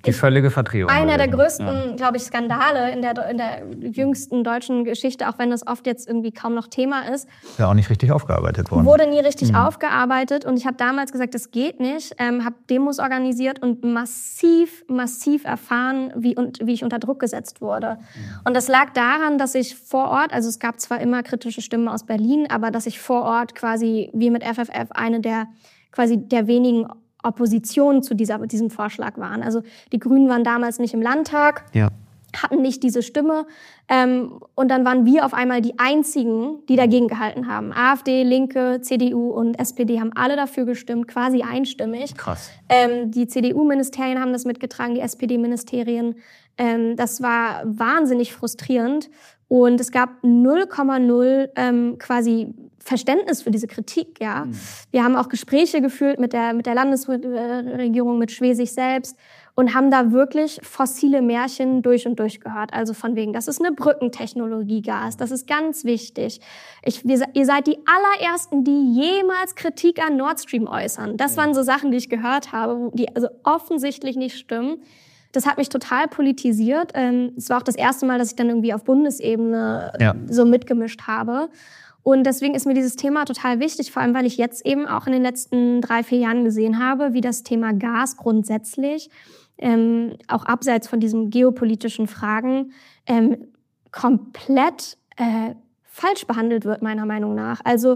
Die völlige Verdrehung. Einer der größten, ja. glaube ich, Skandale in der, in der jüngsten deutschen Geschichte, auch wenn das oft jetzt irgendwie kaum noch Thema ist. Ja, auch nicht richtig aufgearbeitet worden. Wurde nie richtig mhm. aufgearbeitet. Und ich habe damals gesagt, das geht nicht. Ähm, habe Demos organisiert und massiv, massiv erfahren, wie, und, wie ich unter Druck gesetzt wurde. Mhm. Und das lag daran, dass ich vor Ort, also es gab zwar immer kritische Stimmen aus Berlin, aber dass ich vor Ort quasi, wie mit F F F, eine der quasi der wenigen Opposition zu dieser, diesem Vorschlag waren. Also die Grünen waren damals nicht im Landtag, ja. hatten nicht diese Stimme. Ähm, und dann waren wir auf einmal die Einzigen, die dagegen gehalten haben. AfD, Linke, C D U und S P D haben alle dafür gestimmt, quasi einstimmig. Krass. Ähm, die C D U-Ministerien haben das mitgetragen, die S P D-Ministerien. Ähm, das war wahnsinnig frustrierend. Und es gab null Komma null ähm, quasi Verständnis für diese Kritik, ja. Mhm. Wir haben auch Gespräche geführt mit der, mit der Landesregierung, mit Schwesig selbst und haben da wirklich fossile Märchen durch und durch gehört. Also von wegen, das ist eine Brückentechnologie, Gas, das ist ganz wichtig. Ich, wir, ihr seid die allerersten, die jemals Kritik an Nord Stream äußern. Das waren so Sachen, die ich gehört habe, die also offensichtlich nicht stimmen. Das hat mich total politisiert. Es war auch das erste Mal, dass ich dann irgendwie auf Bundesebene ja. so mitgemischt habe. Und deswegen ist mir dieses Thema total wichtig, vor allem weil ich jetzt eben auch in den letzten drei, vier Jahren gesehen habe, wie das Thema Gas grundsätzlich, ähm, auch abseits von diesen geopolitischen Fragen, ähm, komplett äh, falsch behandelt wird, meiner Meinung nach. Also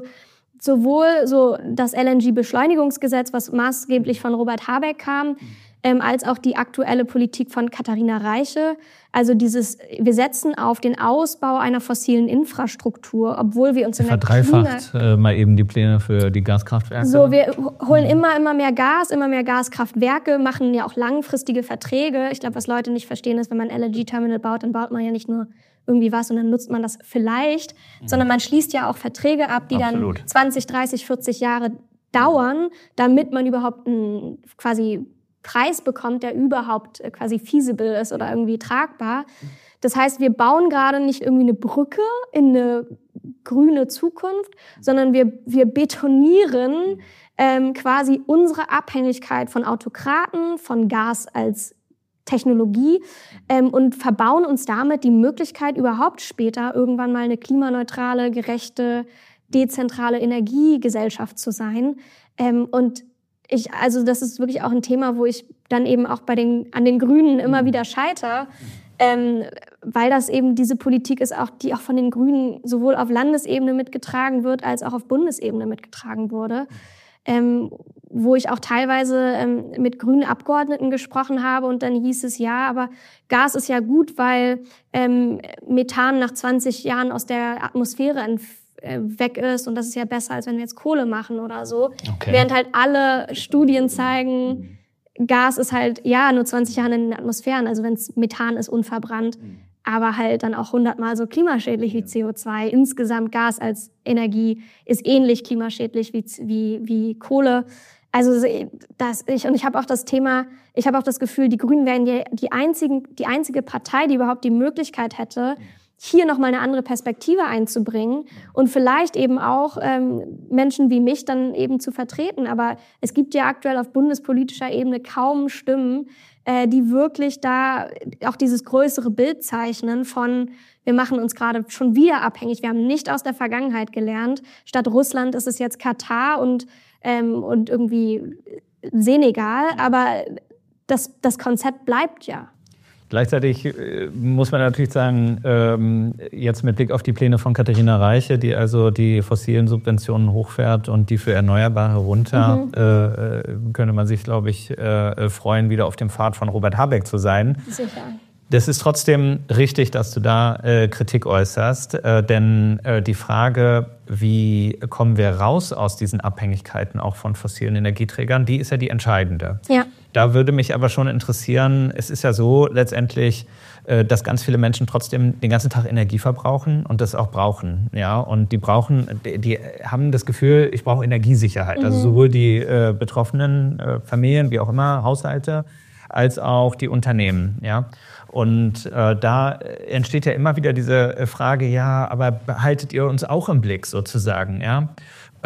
sowohl so das L N G-Beschleunigungsgesetz, was maßgeblich von Robert Habeck kam, ähm, als auch die aktuelle Politik von Katharina Reiche. Also dieses, wir setzen auf den Ausbau einer fossilen Infrastruktur, obwohl wir uns in der verdreifacht Klima- äh, mal eben die Pläne für die Gaskraftwerke. So, wir holen immer, immer mehr Gas, immer mehr Gaskraftwerke, machen ja auch langfristige Verträge. Ich glaube, was Leute nicht verstehen ist, wenn man ein L N G-Terminal baut, dann baut man ja nicht nur irgendwie was und dann nutzt man das vielleicht, mhm. sondern man schließt ja auch Verträge ab, die Absolut. dann zwanzig, dreißig, vierzig Jahre dauern, damit man überhaupt einen quasi Preis bekommt, der überhaupt quasi feasible ist oder irgendwie tragbar. Das heißt, wir bauen gerade nicht irgendwie eine Brücke in eine grüne Zukunft, sondern wir, wir betonieren ähm, quasi unsere Abhängigkeit von Autokraten, von Gas als Technologie ähm, und verbauen uns damit die Möglichkeit, überhaupt später irgendwann mal eine klimaneutrale, gerechte, dezentrale Energiegesellschaft zu sein. Ähm, und ich, also das ist wirklich auch ein Thema, wo ich dann eben auch bei den, an den Grünen immer wieder scheitere, ähm, weil das eben diese Politik ist, auch, die auch von den Grünen sowohl auf Landesebene mitgetragen wird, als auch auf Bundesebene mitgetragen wurde. Ähm, wo ich auch teilweise ähm, mit grünen Abgeordneten gesprochen habe und dann hieß es, ja, aber Gas ist ja gut, weil ähm, Methan nach zwanzig Jahren aus der Atmosphäre entf- äh, weg ist und das ist ja besser, als wenn wir jetzt Kohle machen oder so. Okay. Während halt alle Studien zeigen, Gas ist halt, ja, nur zwanzig Jahre in den Atmosphären, also wenn es Methan ist, unverbrannt, aber halt dann auch hundertmal so klimaschädlich wie C O zwei. Insgesamt Gas als Energie ist ähnlich klimaschädlich wie, wie, wie Kohle. Also das, ich, und ich habe auch das Thema, ich habe auch das Gefühl, die Grünen wären die, die, einzigen, die einzige Partei, die überhaupt die Möglichkeit hätte, hier nochmal eine andere Perspektive einzubringen und vielleicht eben auch ähm, Menschen wie mich dann eben zu vertreten. Aber es gibt ja aktuell auf bundespolitischer Ebene kaum Stimmen, äh, die wirklich da auch dieses größere Bild zeichnen von, wir machen uns gerade schon wieder abhängig. Wir haben nicht aus der Vergangenheit gelernt. Statt Russland ist es jetzt Katar und, ähm, und irgendwie Senegal. Aber das, das Konzept bleibt ja. Gleichzeitig äh, muss man natürlich sagen, ähm, jetzt mit Blick auf die Pläne von Katharina Reiche, die also die fossilen Subventionen hochfährt und die für Erneuerbare runter, mhm. äh, könnte man sich, glaube ich, äh, freuen, wieder auf dem Pfad von Robert Habeck zu sein. Sicher. Das ist trotzdem richtig, dass du da äh, Kritik äußerst, äh, denn äh, die Frage, wie kommen wir raus aus diesen Abhängigkeiten auch von fossilen Energieträgern, die ist ja die entscheidende. Ja. Da würde mich aber schon interessieren, es ist ja so letztendlich, äh, dass ganz viele Menschen trotzdem den ganzen Tag Energie verbrauchen und das auch brauchen. Ja? Und die brauchen, die, die haben das Gefühl, ich brauche Energiesicherheit. Mhm. Also sowohl die äh, betroffenen äh, Familien, wie auch immer, Haushalte, als auch die Unternehmen. Ja? Und äh, da entsteht ja immer wieder diese Frage, ja, aber behaltet ihr uns auch im Blick sozusagen? Ja?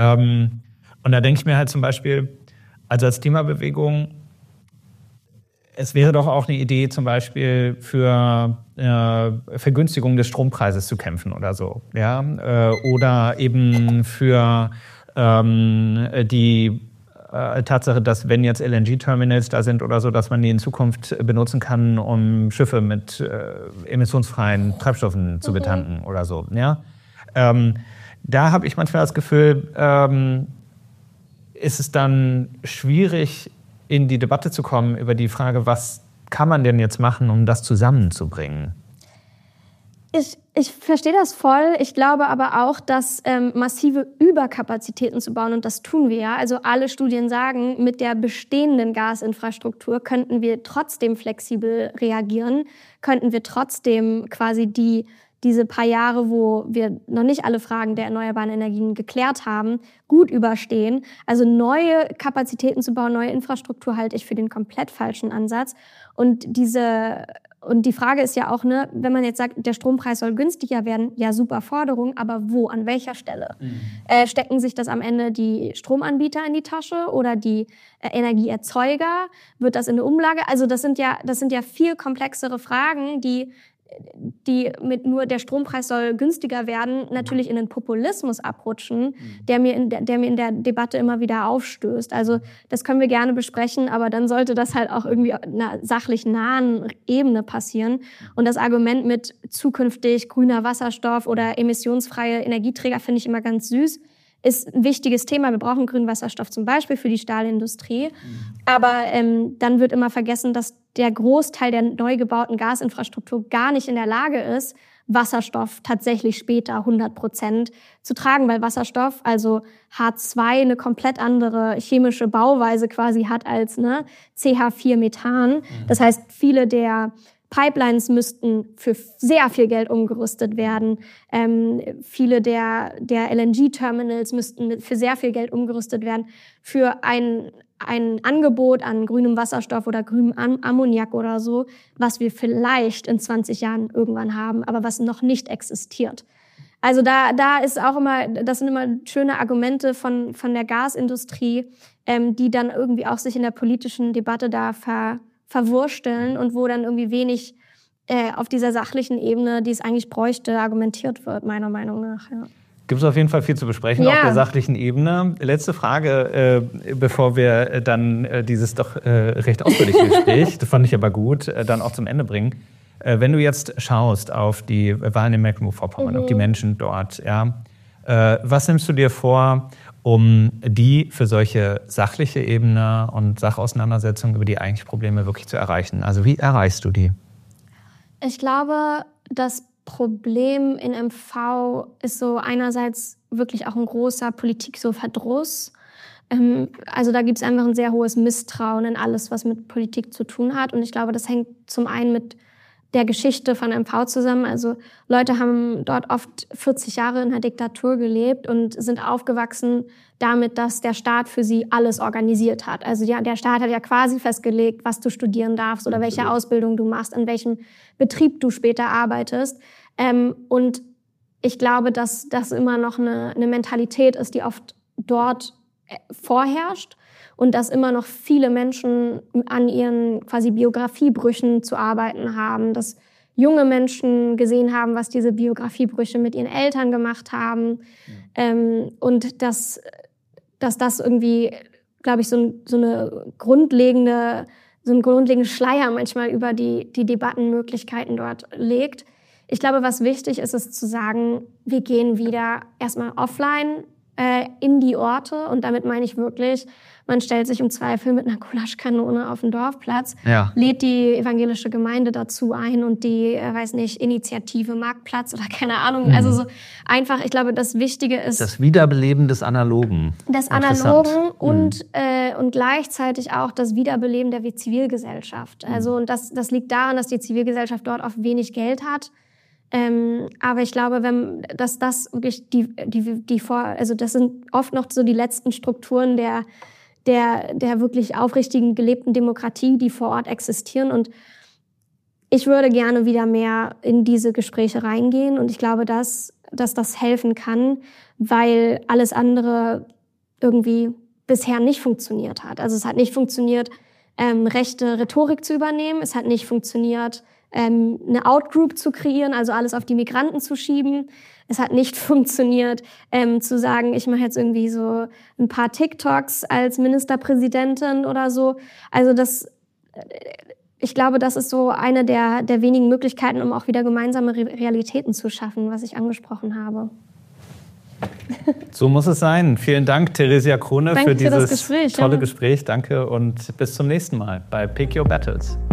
Ähm, und da denke ich mir halt zum Beispiel, also als Klimabewegung Es wäre doch auch eine Idee, zum Beispiel für äh, Vergünstigung des Strompreises zu kämpfen oder so. Ja? Äh, oder eben für ähm, die äh, Tatsache, dass wenn jetzt L N G-Terminals da sind oder so, dass man die in Zukunft benutzen kann, um Schiffe mit äh, emissionsfreien Treibstoffen zu betanken mhm. oder so. Ja? Ähm, da habe ich manchmal das Gefühl, ähm, ist es dann schwierig, in die Debatte zu kommen über die Frage, was kann man denn jetzt machen, um das zusammenzubringen? Ich, ich verstehe das voll. Ich glaube aber auch, dass ähm, massive Überkapazitäten zu bauen, und das tun wir ja. Also alle Studien sagen, mit der bestehenden Gasinfrastruktur könnten wir trotzdem flexibel reagieren, könnten wir trotzdem quasi die diese paar Jahre, wo wir noch nicht alle Fragen der erneuerbaren Energien geklärt haben, gut überstehen. Also neue Kapazitäten zu bauen, neue Infrastruktur halte ich für den komplett falschen Ansatz. Und diese und die Frage ist ja auch, ne, wenn man jetzt sagt, der Strompreis soll günstiger werden, ja super Forderung, aber wo, an welcher Stelle? Mhm. Äh, stecken sich das am Ende die Stromanbieter in die Tasche oder die äh, Energieerzeuger? Wird das in eine Umlage? Also das sind ja das sind ja viel komplexere Fragen, die die mit nur der Strompreis soll günstiger werden, natürlich in den Populismus abrutschen, der mir in der, der mir in der Debatte immer wieder aufstößt. Also das können wir gerne besprechen, aber dann sollte das halt auch irgendwie auf einer sachlich nahen Ebene passieren. Und das Argument mit zukünftig grüner Wasserstoff oder emissionsfreie Energieträger finde ich immer ganz süß. Ist ein wichtiges Thema. Wir brauchen grünen Wasserstoff zum Beispiel für die Stahlindustrie. Mhm. Aber ähm, dann wird immer vergessen, dass der Großteil der neu gebauten Gasinfrastruktur gar nicht in der Lage ist, Wasserstoff tatsächlich später hundert Prozent zu tragen, weil Wasserstoff, also H zwei, eine komplett andere chemische Bauweise quasi hat als ne, C H vier Methan. Mhm. Das heißt, viele der Pipelines müssten für sehr viel Geld umgerüstet werden. Ähm, viele der, der L N G-Terminals müssten für sehr viel Geld umgerüstet werden. Für ein, ein Angebot an grünem Wasserstoff oder grünem Ammoniak oder so, was wir vielleicht in zwanzig Jahren irgendwann haben, aber was noch nicht existiert. Also da, da ist auch immer, das sind immer schöne Argumente von, von der Gasindustrie, ähm, die dann irgendwie auch sich in der politischen Debatte da ver verwursteln und wo dann irgendwie wenig äh, auf dieser sachlichen Ebene, die es eigentlich bräuchte, argumentiert wird, meiner Meinung nach. Ja. Gibt es auf jeden Fall viel zu besprechen ja. auf der sachlichen Ebene. Letzte Frage, äh, bevor wir dann äh, dieses doch äh, recht ausführliche Gespräch, das fand ich aber gut, äh, dann auch zum Ende bringen. Äh, wenn du jetzt schaust auf die Wahlen in Mecklenburg-Vorpommern, mhm. auf die Menschen dort, ja, äh, was nimmst du dir vor, um die für solche sachliche Ebene und Sachauseinandersetzungen über die eigentlichen Probleme wirklich zu erreichen? Also wie erreichst du die? Ich glaube, das Problem in M V ist so einerseits wirklich auch ein großer Politik, so Verdruss. Ähm, also da gibt es einfach ein sehr hohes Misstrauen in alles, was mit Politik zu tun hat. Und ich glaube, das hängt zum einen mit der Geschichte von M V zusammen. Also Leute haben dort oft vierzig Jahre in einer Diktatur gelebt und sind aufgewachsen damit, dass der Staat für sie alles organisiert hat. Also ja, der Staat hat ja quasi festgelegt, was du studieren darfst oder welche Ausbildung du machst, in welchem Betrieb du später arbeitest. Ähm, und ich glaube, dass das immer noch eine, eine Mentalität ist, die oft dort vorherrscht. Und dass immer noch viele Menschen an ihren quasi Biografiebrüchen zu arbeiten haben, dass junge Menschen gesehen haben, was diese Biografiebrüche mit ihren Eltern gemacht haben. Ja. Ähm, und dass, dass das irgendwie, glaube ich, so, ein, so eine grundlegende, so ein grundlegender Schleier manchmal über die, die Debattenmöglichkeiten dort legt. Ich glaube, was wichtig ist, ist zu sagen, wir gehen wieder erstmal offline äh, in die Orte. Und damit meine ich wirklich, man stellt sich im Zweifel mit einer Gulaschkanone auf den Dorfplatz, ja. lädt die evangelische Gemeinde dazu ein und die, äh, weiß nicht, Initiative Marktplatz oder keine Ahnung. Mhm. Also so einfach, ich glaube, das Wichtige ist... Das Wiederbeleben des Analogen. Des Analogen und, mhm. äh, und gleichzeitig auch das Wiederbeleben der Zivilgesellschaft. Mhm. Also und das, das liegt daran, dass die Zivilgesellschaft dort oft wenig Geld hat. Ähm, aber ich glaube, wenn, dass das wirklich die, die, die vor, also das sind oft noch so die letzten Strukturen der der, der wirklich aufrichtigen, gelebten Demokratie, die vor Ort existieren. Und ich würde gerne wieder mehr in diese Gespräche reingehen. Und ich glaube, dass, dass das helfen kann, weil alles andere irgendwie bisher nicht funktioniert hat. Also es hat nicht funktioniert, ähm, rechte Rhetorik zu übernehmen. Es hat nicht funktioniert, ähm, eine Outgroup zu kreieren, also alles auf die Migranten zu schieben. Es hat nicht funktioniert, ähm, zu sagen, ich mache jetzt irgendwie so ein paar TikToks als Ministerpräsidentin oder so. Also das, ich glaube, das ist so eine der, der wenigen Möglichkeiten, um auch wieder gemeinsame Re- Realitäten zu schaffen, was ich angesprochen habe. So muss es sein. Vielen Dank, Theresia Krone, Danke für dieses für das Gespräch, tolle ja. Gespräch. Danke und bis zum nächsten Mal bei Pick Your Battles.